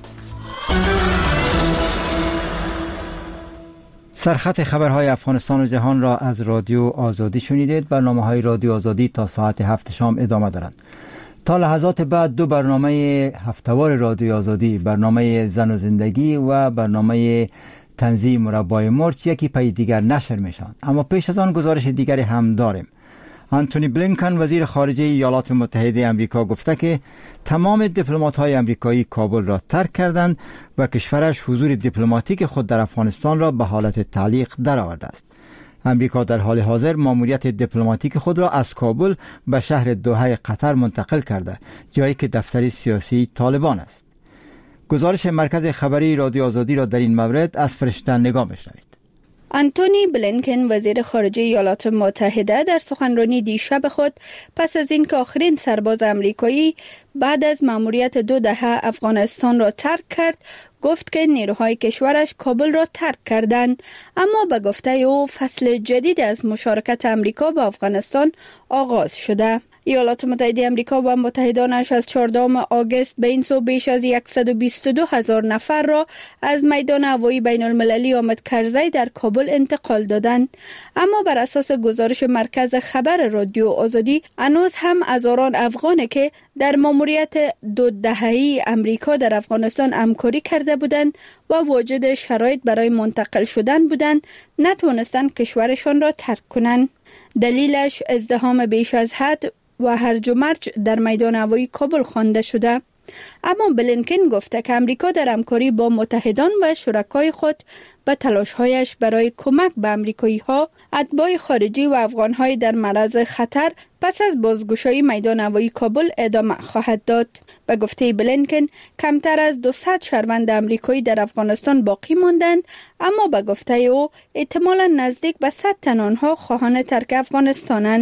سرخط خبرهای افغانستان و جهان را از رادیو آزادی شنیدید. برنامه‌های رادیو آزادی تا ساعت هفت شام ادامه دارند. تا لحظات بعد دو برنامه هفته‌وار رادیو آزادی، برنامه زن و زندگی و برنامه تنظیم مربای مرچ یکی پی دیگر نشر میشوند. اما پیش از آن گزارش دیگری هم داریم. آنتونی بلینکن وزیر خارجه ایالات متحده آمریکا گفته که تمام دیپلمات‌های آمریکایی کابل را ترک کردند و کشورش حضور دیپلماتیک خود در افغانستان را به حالت تعلیق درآورده است. آمریکا در حال حاضر ماموریت دیپلماتیک خود را از کابل به شهر دوحه قطر منتقل کرده، جایی که دفتر سیاسی طالبان است. گزارش مرکز خبری رادیو آزادی را در این مورد از فرشته نگاه می‌شنوید. آنتونی بلینکن وزیر خارجه ایالات متحده در سخنرانی دیشب خود پس از اینکه آخرین سرباز آمریکایی بعد از مأموریت دو دهه افغانستان را ترک کرد، گفت که نیروهای کشورش کابل را ترک کردند، اما به گفته او فصل جدید از مشارکت آمریکا با افغانستان آغاز شده. ایالات متحده آمریکا و متحدانش از چهاردهم آگوست به این سو بیش از صد و بیست و دو هزار نفر را از میدان هوایی بین المللی حامد کرزی در کابل انتقال دادند. اما بر اساس گزارش مرکز خبر رادیو آزادی، هنوز هم هزاران افغان که در ماموریت دو دهه‌ای آمریکا در افغانستان همکاری کرده بودند و واجد شرایط برای منتقل شدن بودند، نتوانستند کشورشان را ترک کنند. دلیلش ازدحام بیش از حد و هرج و مرج در میدان هوایی کابل خوانده شده. اما بلینکن گفته که امریکا در همکاری با متحدان و شرکای خود به تلاش‌هایش برای کمک به آمریکایی‌ها، اتباع خارجی و افغان‌های در معرض خطر پس از بازگشایی میدان هوایی کابل ادامه خواهد داد. به گفته بلینکن، کمتر از دویست شهروند آمریکایی در افغانستان باقی ماندند، اما به گفته او احتمالاً نزدیک به صد تن آنها خواهان ترک افغانستانند.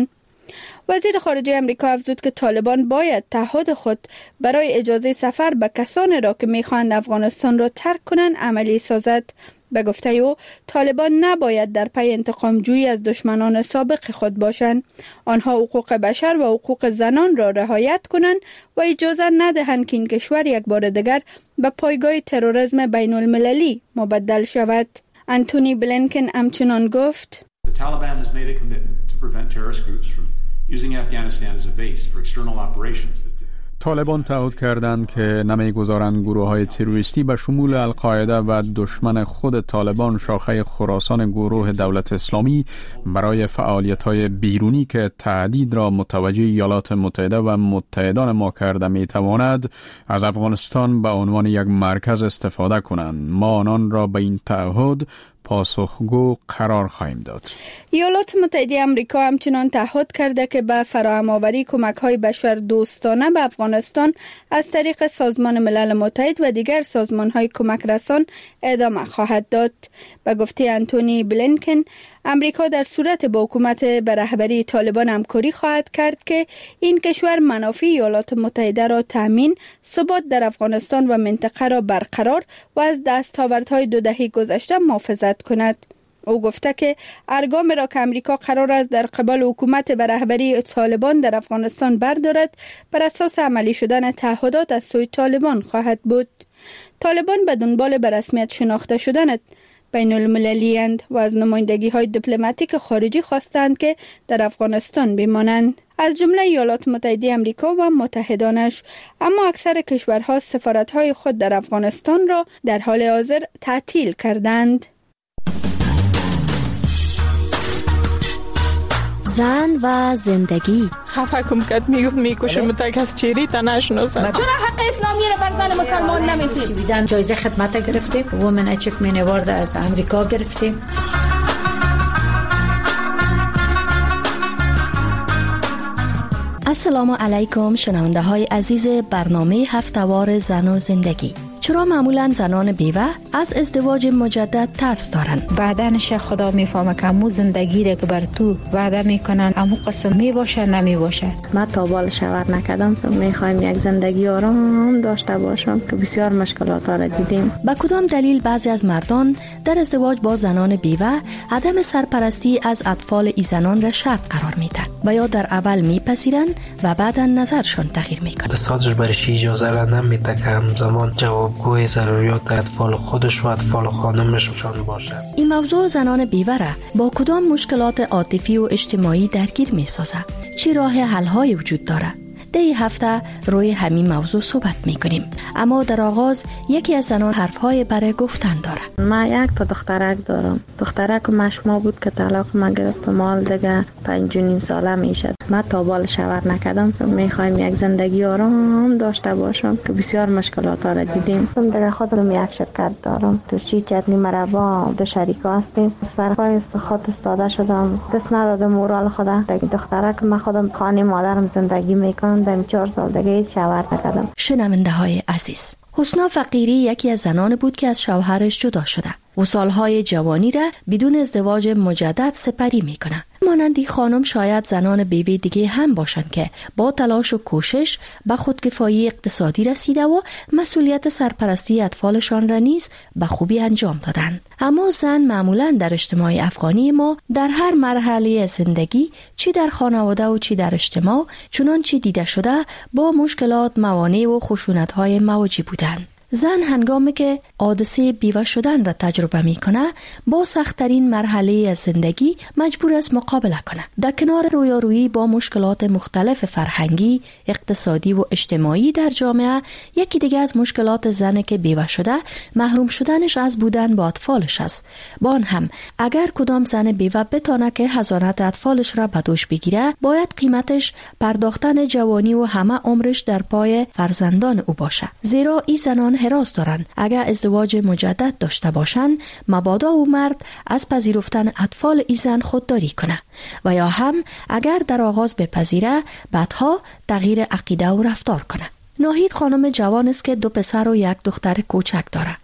وزیر خارجه امریکا افزود که طالبان باید تعهد خود برای اجازه سفر به کسانی را که میخواهند افغانستان را ترک کنند عملی سازد. به گفته او طالبان نباید در پی انتقام جویی از دشمنان سابق خود باشند. آنها حقوق بشر و حقوق زنان را رعایت کنند و اجازه ندهند که این کشور یک بار دیگر به پایگاه تروریسم بین المللی مبدل شود. انتونی بلینکن همچنان گفت: The Taliban has made a commitment to prevent terrorist groups from using Afghanistan as a base for external operations. طالبان تعهد کردند که نمیگذارند گروه‌های تروریستی به شمول القاعده و دشمن خود طالبان شاخه خراسان گروه دولت اسلامی برای فعالیت‌های بیرونی که تهدید را متوجه ایالات متحده و متحدان ما کرده می‌تواند از افغانستان به عنوان یک مرکز استفاده کنند. ما آنان را به این تعهد پاسخگو قرار خواهیم داد. ایالات متحده آمریکا همچنان تعهد کرده که به فراهم آوری کمک‌های بشر دوستانه به افغانستان از طریق سازمان ملل متحد و دیگر سازمان‌های کمک رسان ادامه خواهد داد. به گفته انتونی بلینکن، امریکا در صورت با حکومت به رهبری طالبان همکاری خواهد کرد که این کشور منافع ایالات متحده را تامین، ثبات در افغانستان و منطقه را برقرار و از دستاوردهای دو دهه گذشته محافظت کند. او گفته که ارگام را که امریکا قرار است در قبال حکومت به رهبری طالبان در افغانستان بردارد بر اساس عملی شدن تعهدات از سوی طالبان خواهد بود. طالبان به دنبال به رسمیت شناخته شدن بین المللی اند و از نمایندگی های دیپلماتیک خارجی خواستند که در افغانستان بمانند، از جمله ایالات متحده آمریکا و متحدانش. اما اکثر کشورها سفارت‌های خود در افغانستان را در حال حاضر تعطیل کردند. زن و زندگی. خفه کم کد میگفت میکشم تا کس چیری تا نشناسد. چرا حق اسلامی رو بر زن مسلمان نمیدید؟ جایزه خدمت گرفتیم، وومن اچیومنت اوارد از امریکا گرفتیم. السلام علیکم شنونده های عزیز برنامه هفته‌وار زن و زندگی. چرا معمولا زنان بیوه از ازدواج مجدد ترس دارن؟ بعدنش خدا میفهمه که امو زندگی را که بر تو وعده میکنن امو قسم میباشه نمیباشه. من تا بال شوهر نکردم، میخوایم یک زندگی آرام داشته باشم که بسیار مشکلات را دیدیم. با کدام دلیل بعضی از مردان در ازدواج با زنان بیوه عدم سرپرستی از اطفال ای زنان را شرط قرار میدن و یا در اول میپذیرن و بعدا نظرشون تغییر میکنه؟ دستاتش برش اجازه را نمیده که همزمان جواب گوی ضروریات اطفال خودش و اطفال خانمشان باشه. این موضوع زنان بیوه را با کدام مشکلات عاطفی و اجتماعی درگیر می سازه؟ چه راه حل های وجود داره؟ در این هفته روی همین موضوع صحبت می کنیم. اما در آغاز یکی از زنان حرف های برای گفتن داره. من یک تا دخترک دارم. دخترک مشما بود که طلاق من گرفت، مال دیگه پنج و نیم ساله میشد. من تا بال شوهر نکردم، میخوایم یک زندگی آرام داشته باشم که بسیار مشکلات را دیدیم. من در خودم یک شرکت دارم، تو چی چتنی مربا دو شریک هستیم. سرپای خود استاده شدم، دست ندادم مورال خدا. دیگه دخترک من خودم خانه مادرم زندگی میکنم، دم چهار سال دیگه شوهر نکردم. شنونده های عزیز، حسنا فقیری یکی از زنان بود که از شوهرش جدا شده و سالهای جوانی را بدون ازدواج مجدد سپری میکنه. مانندی خانم شاید زنان بیوه دیگه هم باشن که با تلاش و کوشش به خودکفایی اقتصادی رسیده و مسئولیت سرپرستی اطفالشان را نیز به خوبی انجام دادن. اما زن معمولا در اجتماع افغانی ما در هر مرحله زندگی، چی در خانواده و چی در اجتماع، چنانچه دیده شده با مشکلات، موانع و خشونت‌های مواجه بودند. زن هنگامی که حادثه بیوه شدن را تجربه می کنه با سخت‌ترین مرحله از زندگی مجبور است مقابله کنه. در کنار رویارویی با مشکلات مختلف فرهنگی، اقتصادی و اجتماعی در جامعه، یکی دیگه از مشکلات زن که بیوه شده محروم شدنش از بودن با اطفالش است. با آن هم اگر کدام زن بیوه بتانه که حضانت اطفالش را به دوش بگیره، باید قیمتش پرداختن جوانی و همه عمرش در پای فرزندان او باشه. زیرا این زنان حراس دارن اگر ازدواج مجدد داشته باشن مبادا او مرد از پذیرفتن اطفال ای زن خودداری کنه و یا هم اگر در آغاز بپذیره بعدها تغییر عقیده و رفتار کنه. ناهید خانم جوان است که دو پسر و یک دختر کوچک داره.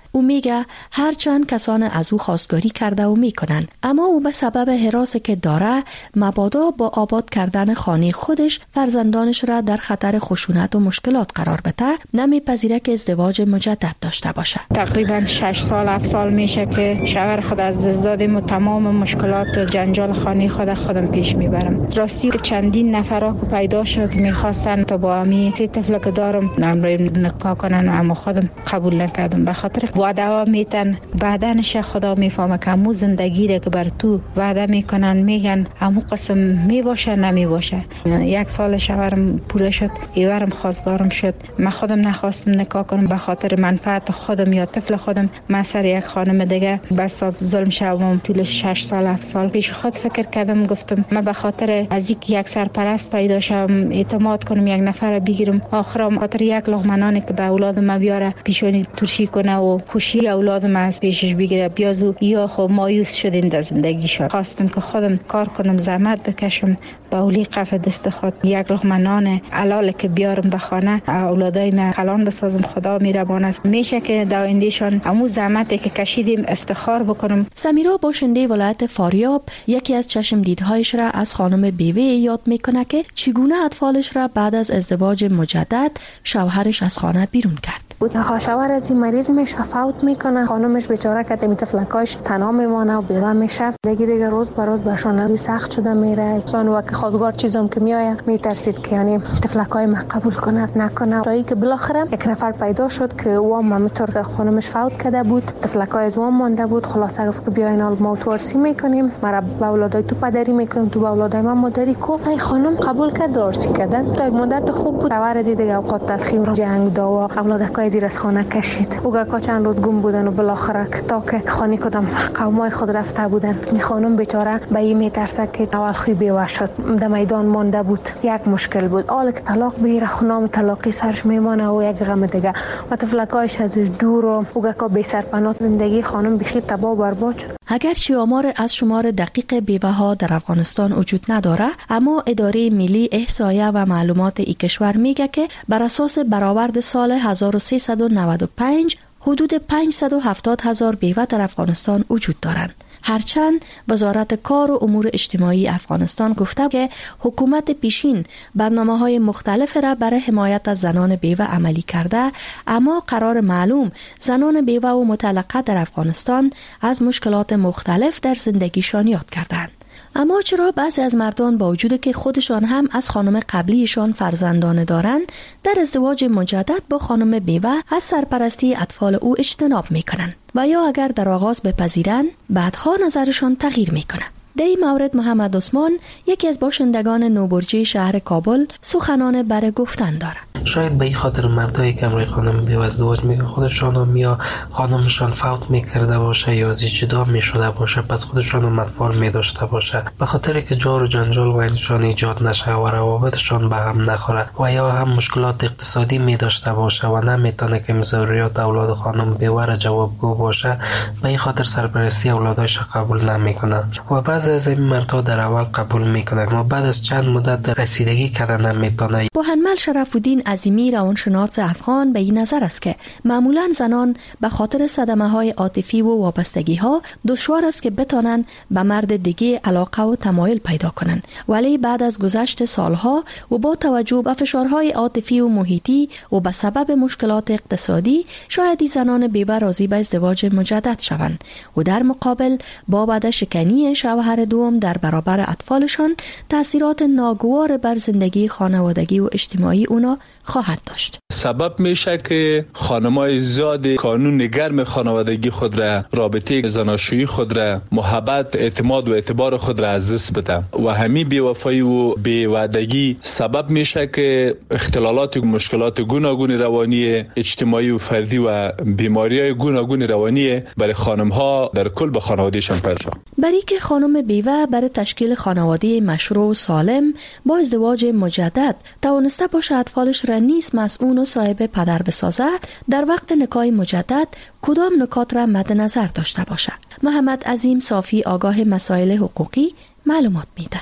او میگه هرچند کسان از او خواستگاری کرده و میکنن، اما او به سبب حراسی که داره مبادا با آباد کردن خانه خودش فرزندانش را در خطر خشونت و مشکلات قرار بده، نمیپذیره که ازدواج مجدد داشته باشه. تقریبا شش سال هفت سال میشه که شوهر خود از دست دادیم و تمام مشکلات و جنجال خانه خود خودم پیش میبرم. راستی چندین نفرا که پیدا شد میخواستن تا با امی سه طفل که دارم نمره نکاح کنن، اما خودم قبول نکردم به خاطر وعده ها میتن بعدنش خدا میفهمه که امو زندگی را که بر تو وعده میکنن میگن امو قسم میباشه نمیباشه. یک سال شوهرم پوره شد، ایورم خواستگارم شد، من خودم نخواستم نکاح کنم به خاطر منفعت خودم یا طفل خودم. من سر یک خانم دیگه بس ظلم شوم طول شش سال هفت سال پیش خود فکر کردم، گفتم من به خاطر از یک یک سرپرست پیدا شم اعتماد کنم یک نفر بگیرم، آخرام خاطر یک لقمه نانی که به اولاد ما بیاره پیشونی ترشی کنه و خوشی اولاد ما از پیشش بگیره بیازو یا خو مایوس شدین در زندگی شد. خواستم که خودم کار کنم زحمت بکشم با اولی قف دست خود یک لقمه نان حلال که بیارم به خانه اولادای ما کلان بسازم. خدا میربان است، میشه که در آیندهشان همون زحمتی که کشیدیم افتخار بکنم. سمیرا باشنده ولایت فاریاب یکی از چشم دیدهایش را از خانم بیوه یاد میکنه که چگونه اطفالش را بعد از ازدواج مجدد شوهرش از خانه بیرون کرد. بود شوهر از این مریض میشه فوت میکنه، خانمش بیچاره که می طفلکاش تنها میمانه و بیوه میشه. دیگه دیگه روز به روز برشان سخت شده میره. چون وقت خواستگار چیزام که میآیه میترسید که یعنی طفلکای ما قبول کنه نکنه، تا اینکه بالاخره یک نفر پیدا شد که او هم همینطور خانمش فوت کرده بود، طفلکای از اون مونده بود. خلاصه گفت که بیاین ما توارسی میکنیم، مرا با اولادای تو پدری میکنیم، تو با اولادای من مادری کو. ای خانم قبول کرد، دارسی کردن. تا یک مدت خوب بود. شوهر از دیگه اوقات تلخی و جنگ داوا اولادکای زیر از خانه کشید. اوگا چند روز گم بودن و بالاخره تا که خانه کدام قومای خود رفته بودن. این خانم بیچاره به این میترسه که اول خوی بیوه شد، در میدان مانده بود. یک مشکل بود، حالا که طلاق بگیره خونام طلاقی سرش میمانه و یک غم دیگه و طفلکایش ازش دور و اوگا بی سرپناه. زندگی خانم بخیر تباه و برباد شد. اگرچه آمار از شمار دقیق بیوه ها در افغانستان وجود نداره، اما اداره ملی احصایه و معلومات این کشور میگه که بر اساس برآورد سال هزار و سیصد و نود و پنج حدود پانصد و هفتاد هزار بیوه در افغانستان وجود دارند. هرچند وزارت کار و امور اجتماعی افغانستان گفته که حکومت پیشین برنامه‌های مختلف را برای حمایت از زنان بیوه عملی کرده، اما قرار معلوم زنان بیوه و مطلقه در افغانستان از مشکلات مختلف در زندگیشان یاد کردند. اما چرا بعضی از مردان با وجود که خودشان هم از خانم قبلیشان فرزندان دارند، در ازدواج مجدد با خانم بیوه از سرپرستی اطفال او اجتناب میکنند و یا اگر در آغاز بپذیرند بعدها نظرشان تغییر میکنه؟ در این مورد محمد عثمان یکی از باشندگان نوبرجی شهر کابل سخنان برای گفتن داره. شاید به این خاطر مردایی که امروی خانم بیوه ازدواج میکنه خودشان هم یا خانمشان فوت میکرده باشه یا از جدا میشده باشه، پس خودشان هم اطفال میداشته باشه، به خاطر که جار و جنجال و اینشان ایجاد نشه و روابطشان به هم نخوره و یا هم مشکلات اقتصادی میداشته باشه و نمیتونه که ضروریات اولاد خانم بیوه را جوابگو باشه، به این خاطر سرپرستی اولادش قبول نمیکنه و بعضی از این مردها در اول قبول میکنن و بعد از چند مدت در رسیدگی کردن نمیتونه. محمد شرف الدین عظیمی روانشناس افغان به این نظر است که معمولا زنان به خاطر صدمه های عاطفی و وابستگی ها دشوار است که بتانند به مرد دیگه علاقه و تمایل پیدا کنند، ولی بعد از گذشت سالها و با توجه به فشارهای عاطفی و محیطی و به سبب مشکلات اقتصادی شاید زنان بیوه راضی به ازدواج مجدد شوند و در مقابل با بعد شکنی شوهر دوم در برابر اطفالشان تاثیرات ناگوار بر زندگی خانوادگی و اجتماعی اونا خواهد داشت. سبب میشه که خانمای زیاد قانون گرم خانوادگی خود را، رابطه زناشویی خود را، محبت، اعتماد و اعتبار خود را از دست بدن و همین بی‌وفایی و بی‌وعدگی سبب میشه که اختلالات و مشکلات گوناگون روانی اجتماعی و فردی و بیماری‌های گوناگون روانی برای خانم‌ها در کل به خانوادهشان پیش آید. برای که خانم بیوه برای تشکیل خانواده مشروع و سالم با ازدواج مجدد توانسته باشه اطفالش را نیز مسئول و صاحب پدر بسازد، در وقت نکاح مجدد کدام نکات را مد نظر داشته باشه؟ محمد عظیم صافی آگاه مسائل حقوقی معلومات میده.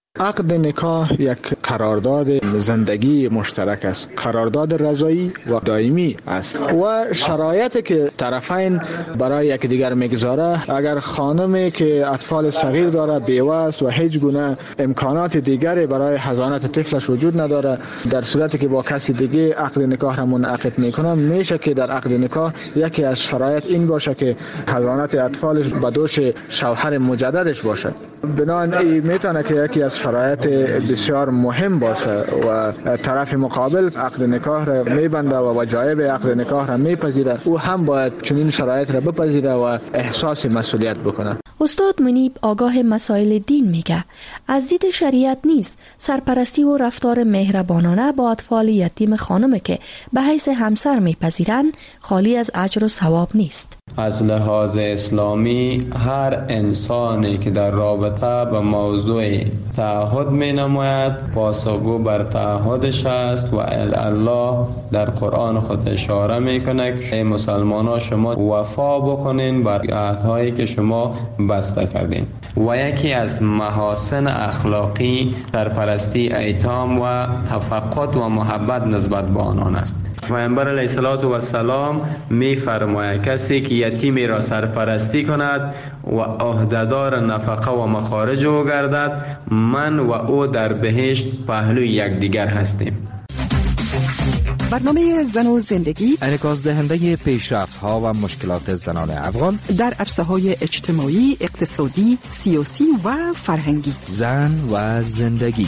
عقد نکاح یک قرارداد زندگی مشترک است، قرارداد رضایی و دائمی است و شرایطی که طرفین برای یکدیگر میگذاره. اگر خانمی که اطفال صغیر داره، بیوه است و هیچ گونه امکانات دیگری برای حضانت طفلش وجود نداره، در صورتی که با کسی دیگه عقد نکاح را منعقد میکنه، میشه که در عقد نکاح یکی از شرایط این باشه که حضانت اطفالش به دوش شوهر مجددش باشه. بنابراین میتونه که یکی از شرایط بسیار مهم باشه و طرف مقابل عقد نکاح را میبنده و وجایب عقد نکاح را میپذیره، او هم باید چنین شرایط را بپذیره و احساس مسئولیت بکنه. استاد منیب آگاه مسائل دین میگه از دید شریعت نیست سرپرستی و رفتار مهربانانه با اطفال یتیم خانمی که به حیث همسر میپذیرن خالی از اجر و ثواب نیست. از لحاظ اسلامی هر انسانی که در رابطه به موضوع تعهد می نماید پاسخگو بر تعهدش است و الله در قرآن خود اشاره می کنه که ای مسلمانان شما وفا بکنین بر عهدهایی که شما بسته کردین. و یکی از محاسن اخلاقی سرپرستی ایتام و تفقد و محبت نسبت به آنان است. پیامبر علیه الصلاة و السلام می فرماید کسی که یتیمی را سرپرستی کند و عهدهدار نفقه و مخارج او گردد، من و او در بهشت پهلوی یکدیگر هستیم. برنامه زن و زندگی انعکاس دهنده پیشرفت‌ها و مشکلات زنان افغان در عرصه‌های اجتماعی، اقتصادی، سیاسی و فرهنگی. زن و زندگی.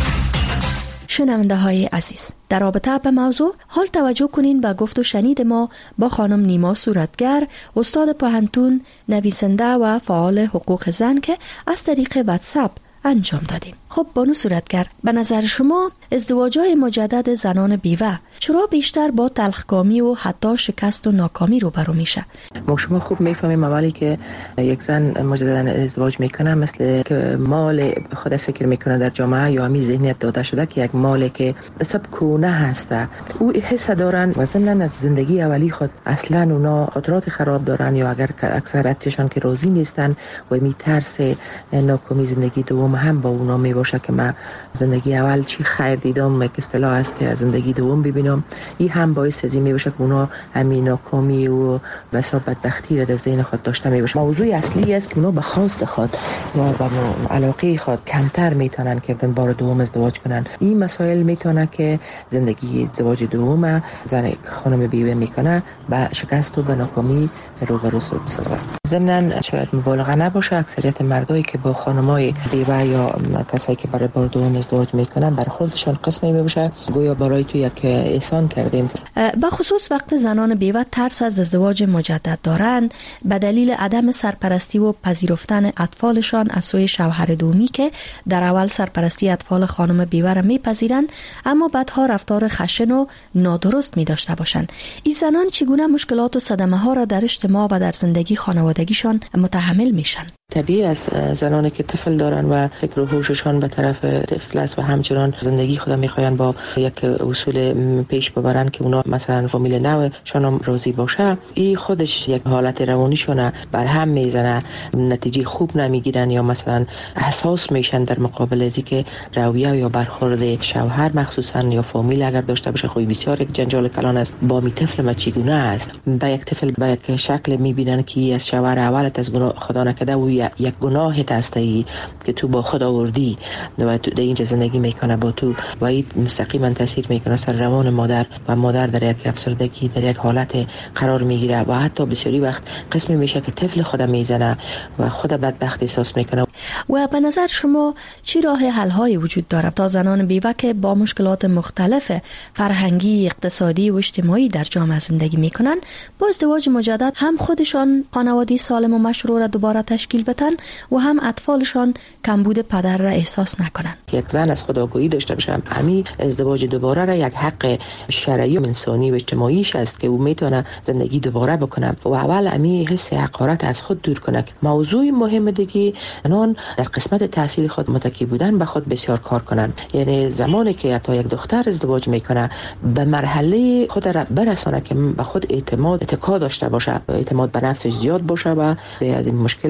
شنونده های عزیز، در رابطه به موضوع حال توجه کنین به گفت و شنید ما با خانم نیما صورتگر، استاد پوهنتون، نویسنده و فعال حقوق زن که از طریق واتساپ انجام دادیم. خب بانو صورتگر، به نظر شما ازدواج‌های مجدد زنان بیوه چرا بیشتر با تلخکامی و حتی شکست و ناکامی روبرو میشه؟ ما شما خوب میفهمیم اولی که یک زن مجددا ازدواج میکنه مثل که مال خود فکر میکنه در جامعه یا همی ذهنیت داده شده که یک مالی که سب کونه هسته، او حس دارن و ضمن از زندگی اولی خود اصلا اونا خاطرات خراب دارن یا اگر اکثریتشان که راضی نیستن و میترس ناکامی زندگی دوم هم با اونا می باشه که من زندگی اول چی خیر دیدم، یک اصطلاح است که از زندگی دوم ببینم، این هم باعث از این می باشه که اونا همین ناکامی و بسا بدبختی را در ذهن خود داشته می باشه. موضوع اصلی است که اونا به خواست خود یا به علاقه خود کمتر میتونن که در بار دوم ازدواج کنن. این مسائل میتونه که زندگی ازدواج دوم زن خانم بیوه میکنه به شکست و به ناکامی روبرو بسازه. ضمن شاید مبالغه نباشه، اکثریت مردایی که با خانمای بیوه یا کسایی که برای بار دوم ازدواج میکنن بر خودشان قسمی میباشه گویا برای تو یک احسان کردیم. به خصوص وقت زنان بیوه ترس از ازدواج مجدد دارن به دلیل عدم سرپرستی و پذیرفتن اطفالشان از سوی شوهر دومی که در اول سرپرستی اطفال خانم بیوه را میپذیرن اما بعدها رفتار خشن و نادرست میداشته باشند. این زنان چگونه مشکلات و صدمه ها را در اجتماع و در زندگی خانوادگیشان متحمل میشن؟ طبیعی از زنانی که طفل دارن و فکر و هوششان به طرف طفل است و همچنان زندگی خود میخواین با یک اصول پیش ببرن که اونا مثلا فامیل نو شان راضی باشه، این خودش یک حالت روانیشون بر هم میزنه، نتیجه خوب نمیگیرن یا مثلا حساس میشن در مقابل ازی که رویه یا برخورد شوهر مخصوصا یا فامیل اگر داشته باشه. خوی بسیار یک جنجال کلان است. با می طفل ما چگونه است؟ با یک طفل با یک شکل میبینن که از شوهر اولت از گناه خدا نکرده و یک گناهت هستی که تو با خدا آوردی و تو در اینجا زندگی میکنه با تو و این مستقیما تاثیر میکنه سر روان مادر و مادر در یک افسردگی در یک حالت قرار میگیره و حتی بسیاری وقت قسمی میشه که طفل خود میزنه و خود بدبخت احساس میکنه. و به نظر شما چی راه حل هایی وجود داره تا زنان بیوه که با مشکلات مختلف فرهنگی، اقتصادی و اجتماعی در جامعه زندگی میکنن با ازدواج مجدد هم خودشان خانواده سالم و مشروع را دوباره تشکیل بدن و هم اطفالشان کمبود پدر را احساس نکنن؟ یک زن از خودآگاهی داشته باشه، همین ازدواج دوباره را یک حق شرعی و انسانی و اجتماعیش است که او میتونه زندگی دوباره بکنه و اول همین حس حقارت از خود دور کنه. موضوع مهم دیگه آنان در قسمت تحصیل خود متکی بودن به خود بسیار کار کنن. یعنی زمانی که حتی یک دختر ازدواج میکنه به مرحله خود را برسانه که به خود اعتماد اتکا داشته باشه، اعتماد به نفسش زیاد باشه و به این مشکل برای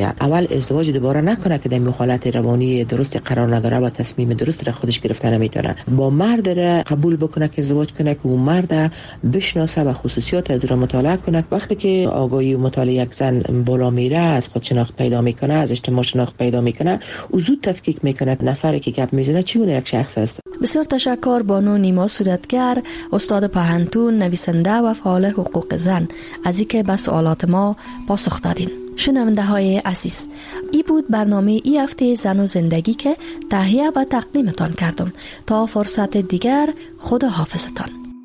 اول ازدواج دوباره نکنه که در حالت روانی درست قرار نداره و تصمیم درست را خودش گرفته نمیتونه. با مرد را قبول بکنه که ازدواج کنه که اون مرد بشناسه و خصوصیات از را مطالعه کنه. وقتی که آگاهی و مطالعه یک زن بالا میره، از خود شناخت پیدا میکنه، از اجتماع شناخت پیدا میکنه، او زود تفکیک میکنه نفری که گپ میزنه چگونه یک شخص است. بسیار تشکر بانو نیما صورتگر، استاد پهنتون، نویسنده و فعال حقوق زن، از اینکه به سوالات ما پاسخ دادین. شنونده های عزیز، ای بود برنامه ای هفته زن و زندگی که تهیه و تقدیمتان کردم. تا فرصت دیگر، خدا حافظتان.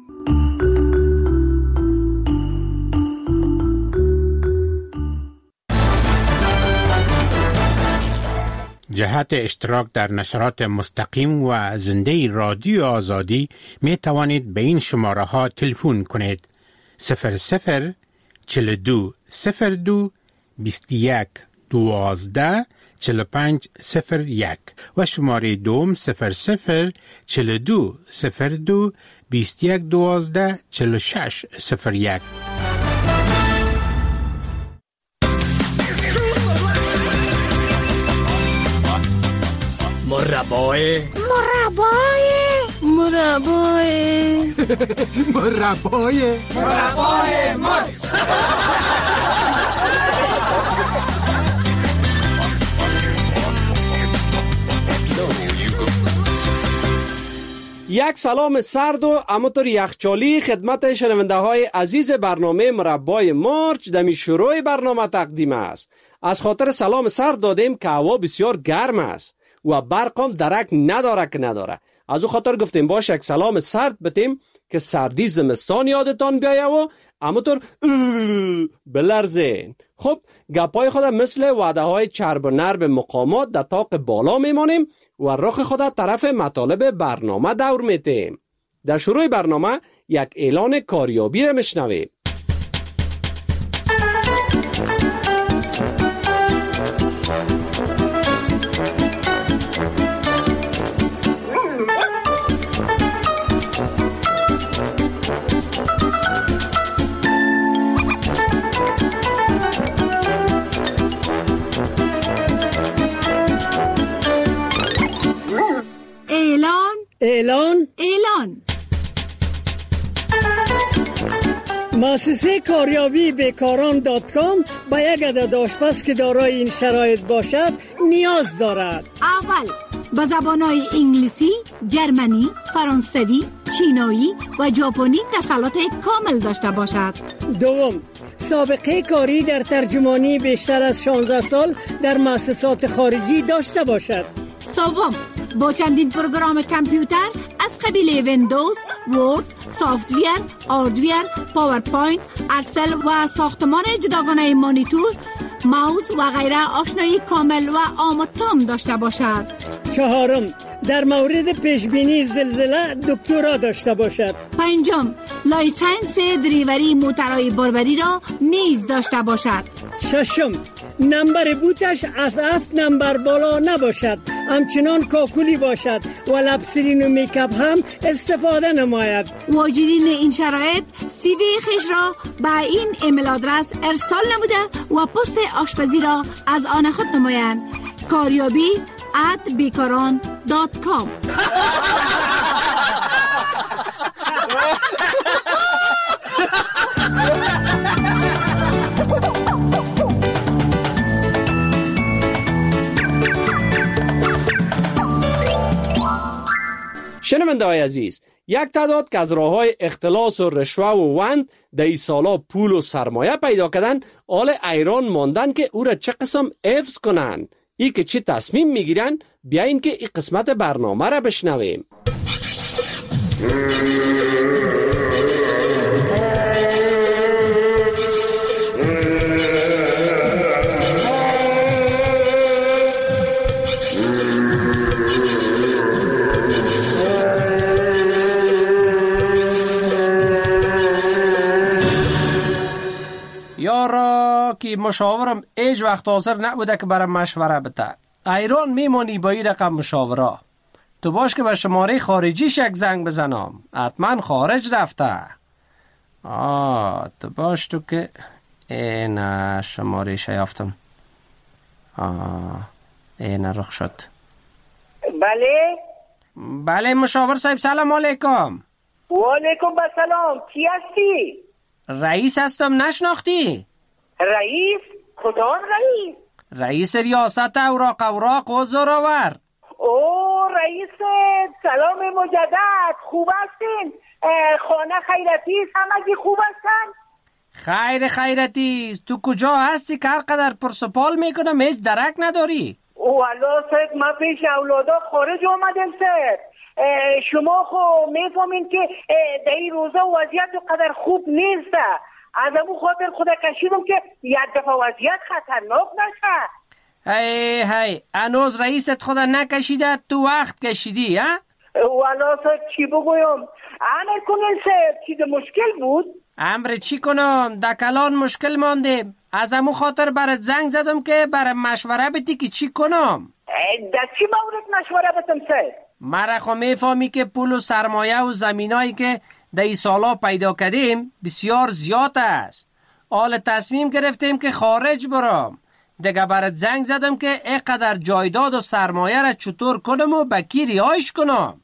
جهت اشتراک در نشرات مستقیم و زنده رادیو آزادی می توانید به این شماره ها تلفن کنید: صفر صفر چهل و دو صفر دو بیست و یک دوازده چهل و پنج صفر یک و شماره دوم صفر صفر چهل و دو صفر دو بیست و یک دوازده چهل و شش صفر یک. مربای مربای مربای مربای مربای مار. یک سلام سرد و امطور یخچالی خدمت شنونده های عزیز برنامه مربای مارچ دمی شروع برنامه تقدیم است. از خاطر سلام سرد دادیم که هوا بسیار گرم است و برقم درک نداره که نداره. از او خاطر گفتیم باشه یک سلام سرد بتیم که سردی زمستان یادتان بیایه و امطور بلرزین. خب گپای خود مثل وعده های چرب و نرب مقامات در طاق بالا میمانیم و رخ خود طرف مطالب برنامه دور میتیم. در شروع برنامه یک اعلان کاریابی را میشنویم. اعلان اعلان مؤسسه کاریابی بیکاران دات کام با یک عدد آشپز که دارای این شرایط باشد نیاز دارد. اول با زبانهای انگلیسی، جرمنی، فرانسوی، چینایی و ژاپنی تسلط کامل داشته باشد. دوم سابقه کاری در ترجمانی بیشتر از شانزده سال در مؤسسات خارجی داشته باشد. سوم با چندین پروگرام کامپیوتر از قبیل ویندوز، ورد، سافتویر، هاردویر، پاورپوینت، اکسل و ساختمان جداگانه مانیتور، ماوس و غیره آشنایی کامل و آموزان داشته باشد. چهارم در مورد پیشبینی زلزله دکترا داشته باشد. پنجم لایسنس دریوری موترهای باربری را نیز داشته باشد. ششم نمبر بوتش از هفت نمبر بالا نباشد، همچنان کاکولی باشد و لبسرین و میکاپ هم استفاده نماید. واجدین این شرایط سی وی خیش را به این ایمیل آدرس ارسال نموده و پست آشپزی را از آن خود نمایند. کاریابی ات بیکاران دات کام. شنونده های عزیز، یک تعداد که از راه های اختلاس و رشوه و وند در این سالا پول و سرمایه پیدا کردن، آل ایران ماندن که او را چه قسم حفظ کنن. ای که چه تصمیم میگیرن، بیاین که این قسمت برنامه را بشنویم. یارا که مشاورم ایج وقت حاضر نبوده که برای مشوره بده. ایران میمانی با این رقم مشاوره. تو باش که به شماره خارجیش یک زنگ بزنم، حتما خارج رفته. آه تو باش تو که این شماره شیافتم. آه این رخ شد. بله بله مشاور صاحب سلام علیکم. و علیکم السلام. کی هستی؟ رئیس هستم، نشناختی؟ رئیس؟ کدام رئیس؟ رئیس ریاست اوراق اوراق و زورآور. او رئیس سلام مجدد، خوب هستین؟ خانه خیرتی همگی خوب هستن؟ خیر خیرتی، تو کجا هستی که هر قدر پرسپال میکنم هیچ درک نداری؟ والا صاحب ما پیش اولادا خارج آمدیم صاحب. شما خو میفهمین که در این روزا وضعیت قدر خوب نیست. از امو خاطر خدا کشیدم که یک دفعه وضعیت خطرناک نشه. هی هی انوز رئیست خدا نکشیده، تو وقت کشیدی ها؟ والا صاحب چی بگویم؟ امر کنین صاحب چیز مشکل بود؟ امر چی کنم؟ دکلان مشکل ماندیم. از امو خاطر برات زنگ زدم که برای مشوره بدی که چی کنم. در چی مورد مشوره بدم صاحب؟ مرا خو میفهمی که پول و سرمایه و زمینایی که در این سالا پیدا کردیم بسیار زیاد است. حال تصمیم گرفتیم که خارج برام. دیگه برات زنگ زدم که اینقدر جایداد و سرمایه را چطور کنم و به کی رهایش کنم.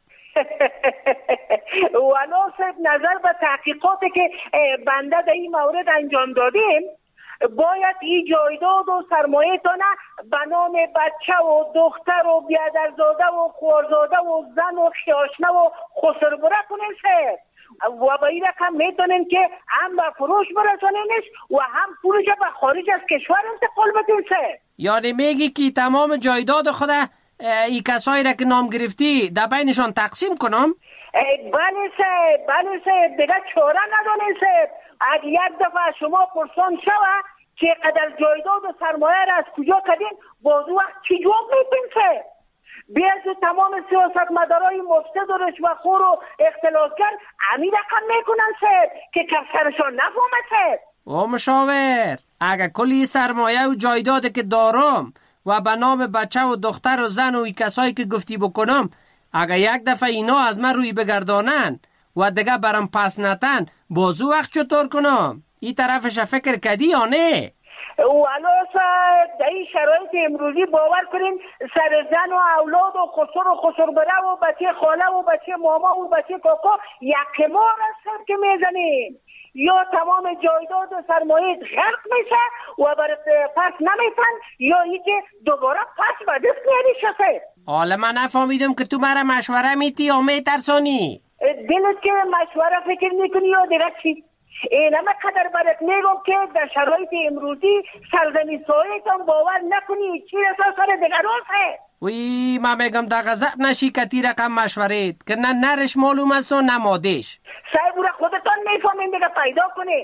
والا صاحب نظر به تحقیقاتی که بنده در این مورد انجام دادیم، باید این جایداد و سرمایه تانه به نام بچه و دختر و بیادرزاده و خوارزاده و زن و خیاشنه و خسربره کنین صاحب. و با این رقم میتونین که هم به فروش برسانینش و هم پولش به خارج از کشور انتقال بدین صاحب. یعنی میگی که تمام جایداد خود ای کسایی را که نام گرفتی در بینشان تقسیم کنم؟ بله صاحب بله صاحب، دیگه چاره ندانین صاحب. اگه یک دفعه شما پرسان شوه که قدر جایداد و سرمایه را از کجا کردین، باز وقت چی جواب میتین صاحب؟ بیاز تمام سیاست مدارای مفسد و رشوه‌خور و اختلاسگر امی رقم میکنن صاحب که کسرشان نفهمه صاحب. او مشاور، اگه کلی سرمایه و جایداد که دارم و به نام بچه و دختر و زن و ای کسایی که گفتی بکنم، اگه یک دفعه اینا از من روی بگردانن و دیگه برام پس نتن، بازو وقت چطور کنم؟ این طرفش فکر کردی یا نه؟ والا صاحب در این شرایط امروزی باور کنین سر زن و اولاد و خسر و خسربره و بچه خاله و بچه ماما و بچه کاکا یک مار است که میزنین. یا تمام جایداد و سرمایه غرق میشه و برات پس نمیتن، یا ای که دوباره پس به دست میاری شده. حالا من نفهمیدم که تو مرا مشوره میتی یا میترسانی؟ دلت که مشوره فکر میکنی یا دیگه چی؟ این همه قدر برات میگم که در شرایط امروزی سرزمین سایتان باور نکنی چی رسا سر دیگران هست. وی من میگم در غضب نشی که تی رقم مشورید که نه نرش معلوم است و نه مادش. صاحب او را خودتان میفهمین دیگه پیدا کنین.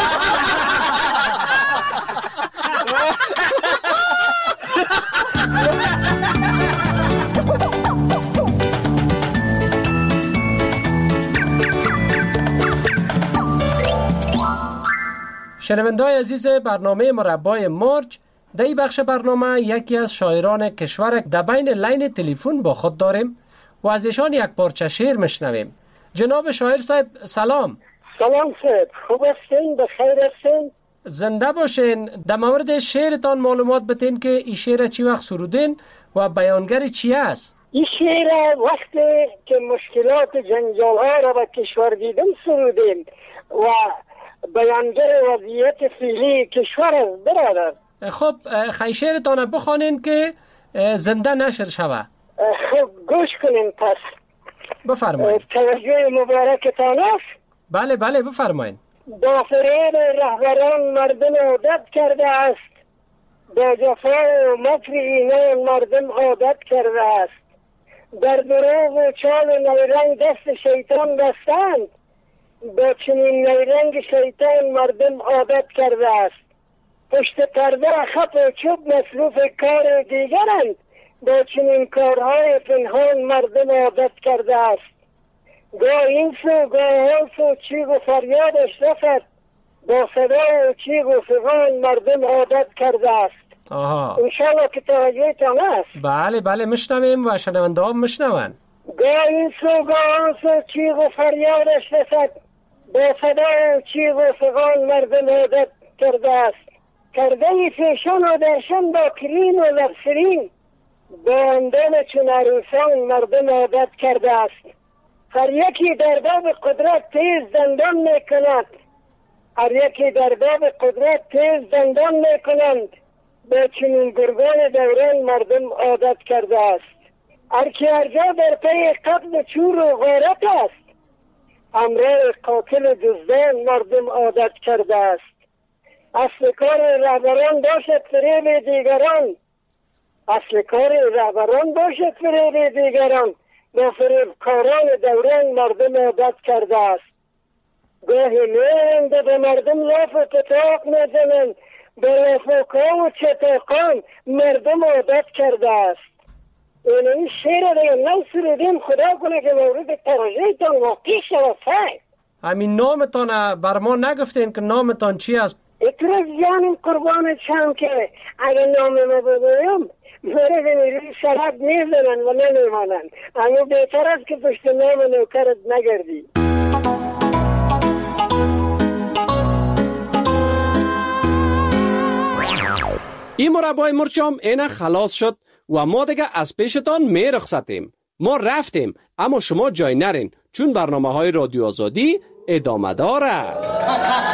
شنونده‌های عزیز برنامه مربای مارچ، در این بخش برنامه یکی از شاعران کشور در بین لین تلفن با خود داریم و از ایشان یک پارچه شعر میشنویم. جناب شاعر صاحب سلام. سلام صاحب، خوب هستین؟ بخیر هستین؟ زنده باشین. در مورد شعرتان معلومات بتین که این شعر چی وقت سرودین و بیانگر چی است؟ این شعر وقتی که مشکلات جنجال ها را به کشور دیدم سرودیم و بیانگر وضعیت فعلی کشور است برادر. خب خی شعرتان بخوانین که زنده نشر شوه. خب گوش کنین پس. بفرمایید. توجه مبارکتان است؟ بله بله بفرمایید. با فریب رهبران مردم عادت کرده است، با جفا و مکر اینان مردم عادت کرده است، در دروغ و چال نیرنگ دست شیطان بستند، با چنین نیرنگ شیطان مردم عادت کرده است. پشت پرده خط و چوب مصروف کار دیگرند، با چنین کارهای پنهان مردم عادت کرده است. گاه این سو گاه آن سو چیغ و فریادش رفت، با صدا و چیغ و فغان مردم عادت کرده است. آها انشاءالله که توجهتان است. بله بله مشنویم و شنونده هم مشنون. گاه این سو گاه آن سو چیغ و فریادش رفت، با صدا و چیغ و فغان مردم عادت کرده است. کرده فیشان و درشان با کریم و لبسرین به اندام چون عروسان مردم عادت کرده است. هر یکی در باب قدرت تیز دندان می کند، هر یکی در باب قدرت تیز دندان می کنند. به چنین گرگان دوران مردم عادت کرده است. هر کی هر جا در پی قتل چور و غارت است، امرای قاتل دزدان مردم عادت کرده است. اصل کار رهبران باشد فریب دیگران، اصل کار رهبران باشد فریب دیگران. با فریبکاران دوران مردم عادت کرده است. گاهی میرند به مردم لاف و پتاق میزنند، به لافوکا و چتاقان مردم عادت کرده است. این این شعر دیگه نو سرودیم، خدا کنه که مورد تراژدیتان واقع شود. همین نامتان بر ما نگفتین که نامتان چی است؟ اکرز جانم قربان شم که اگه نام ما بگویم مورد نیروی شرط میزنن و نمیمانن. اما بهتر است که پشت نام نوکرت نگردی. این مربای مرچام اینه خلاص شد و ما دیگه از پیشتان می رخصتیم. ما رفتیم اما شما جای نرین، چون برنامه های رادیو آزادی ادامه دار است.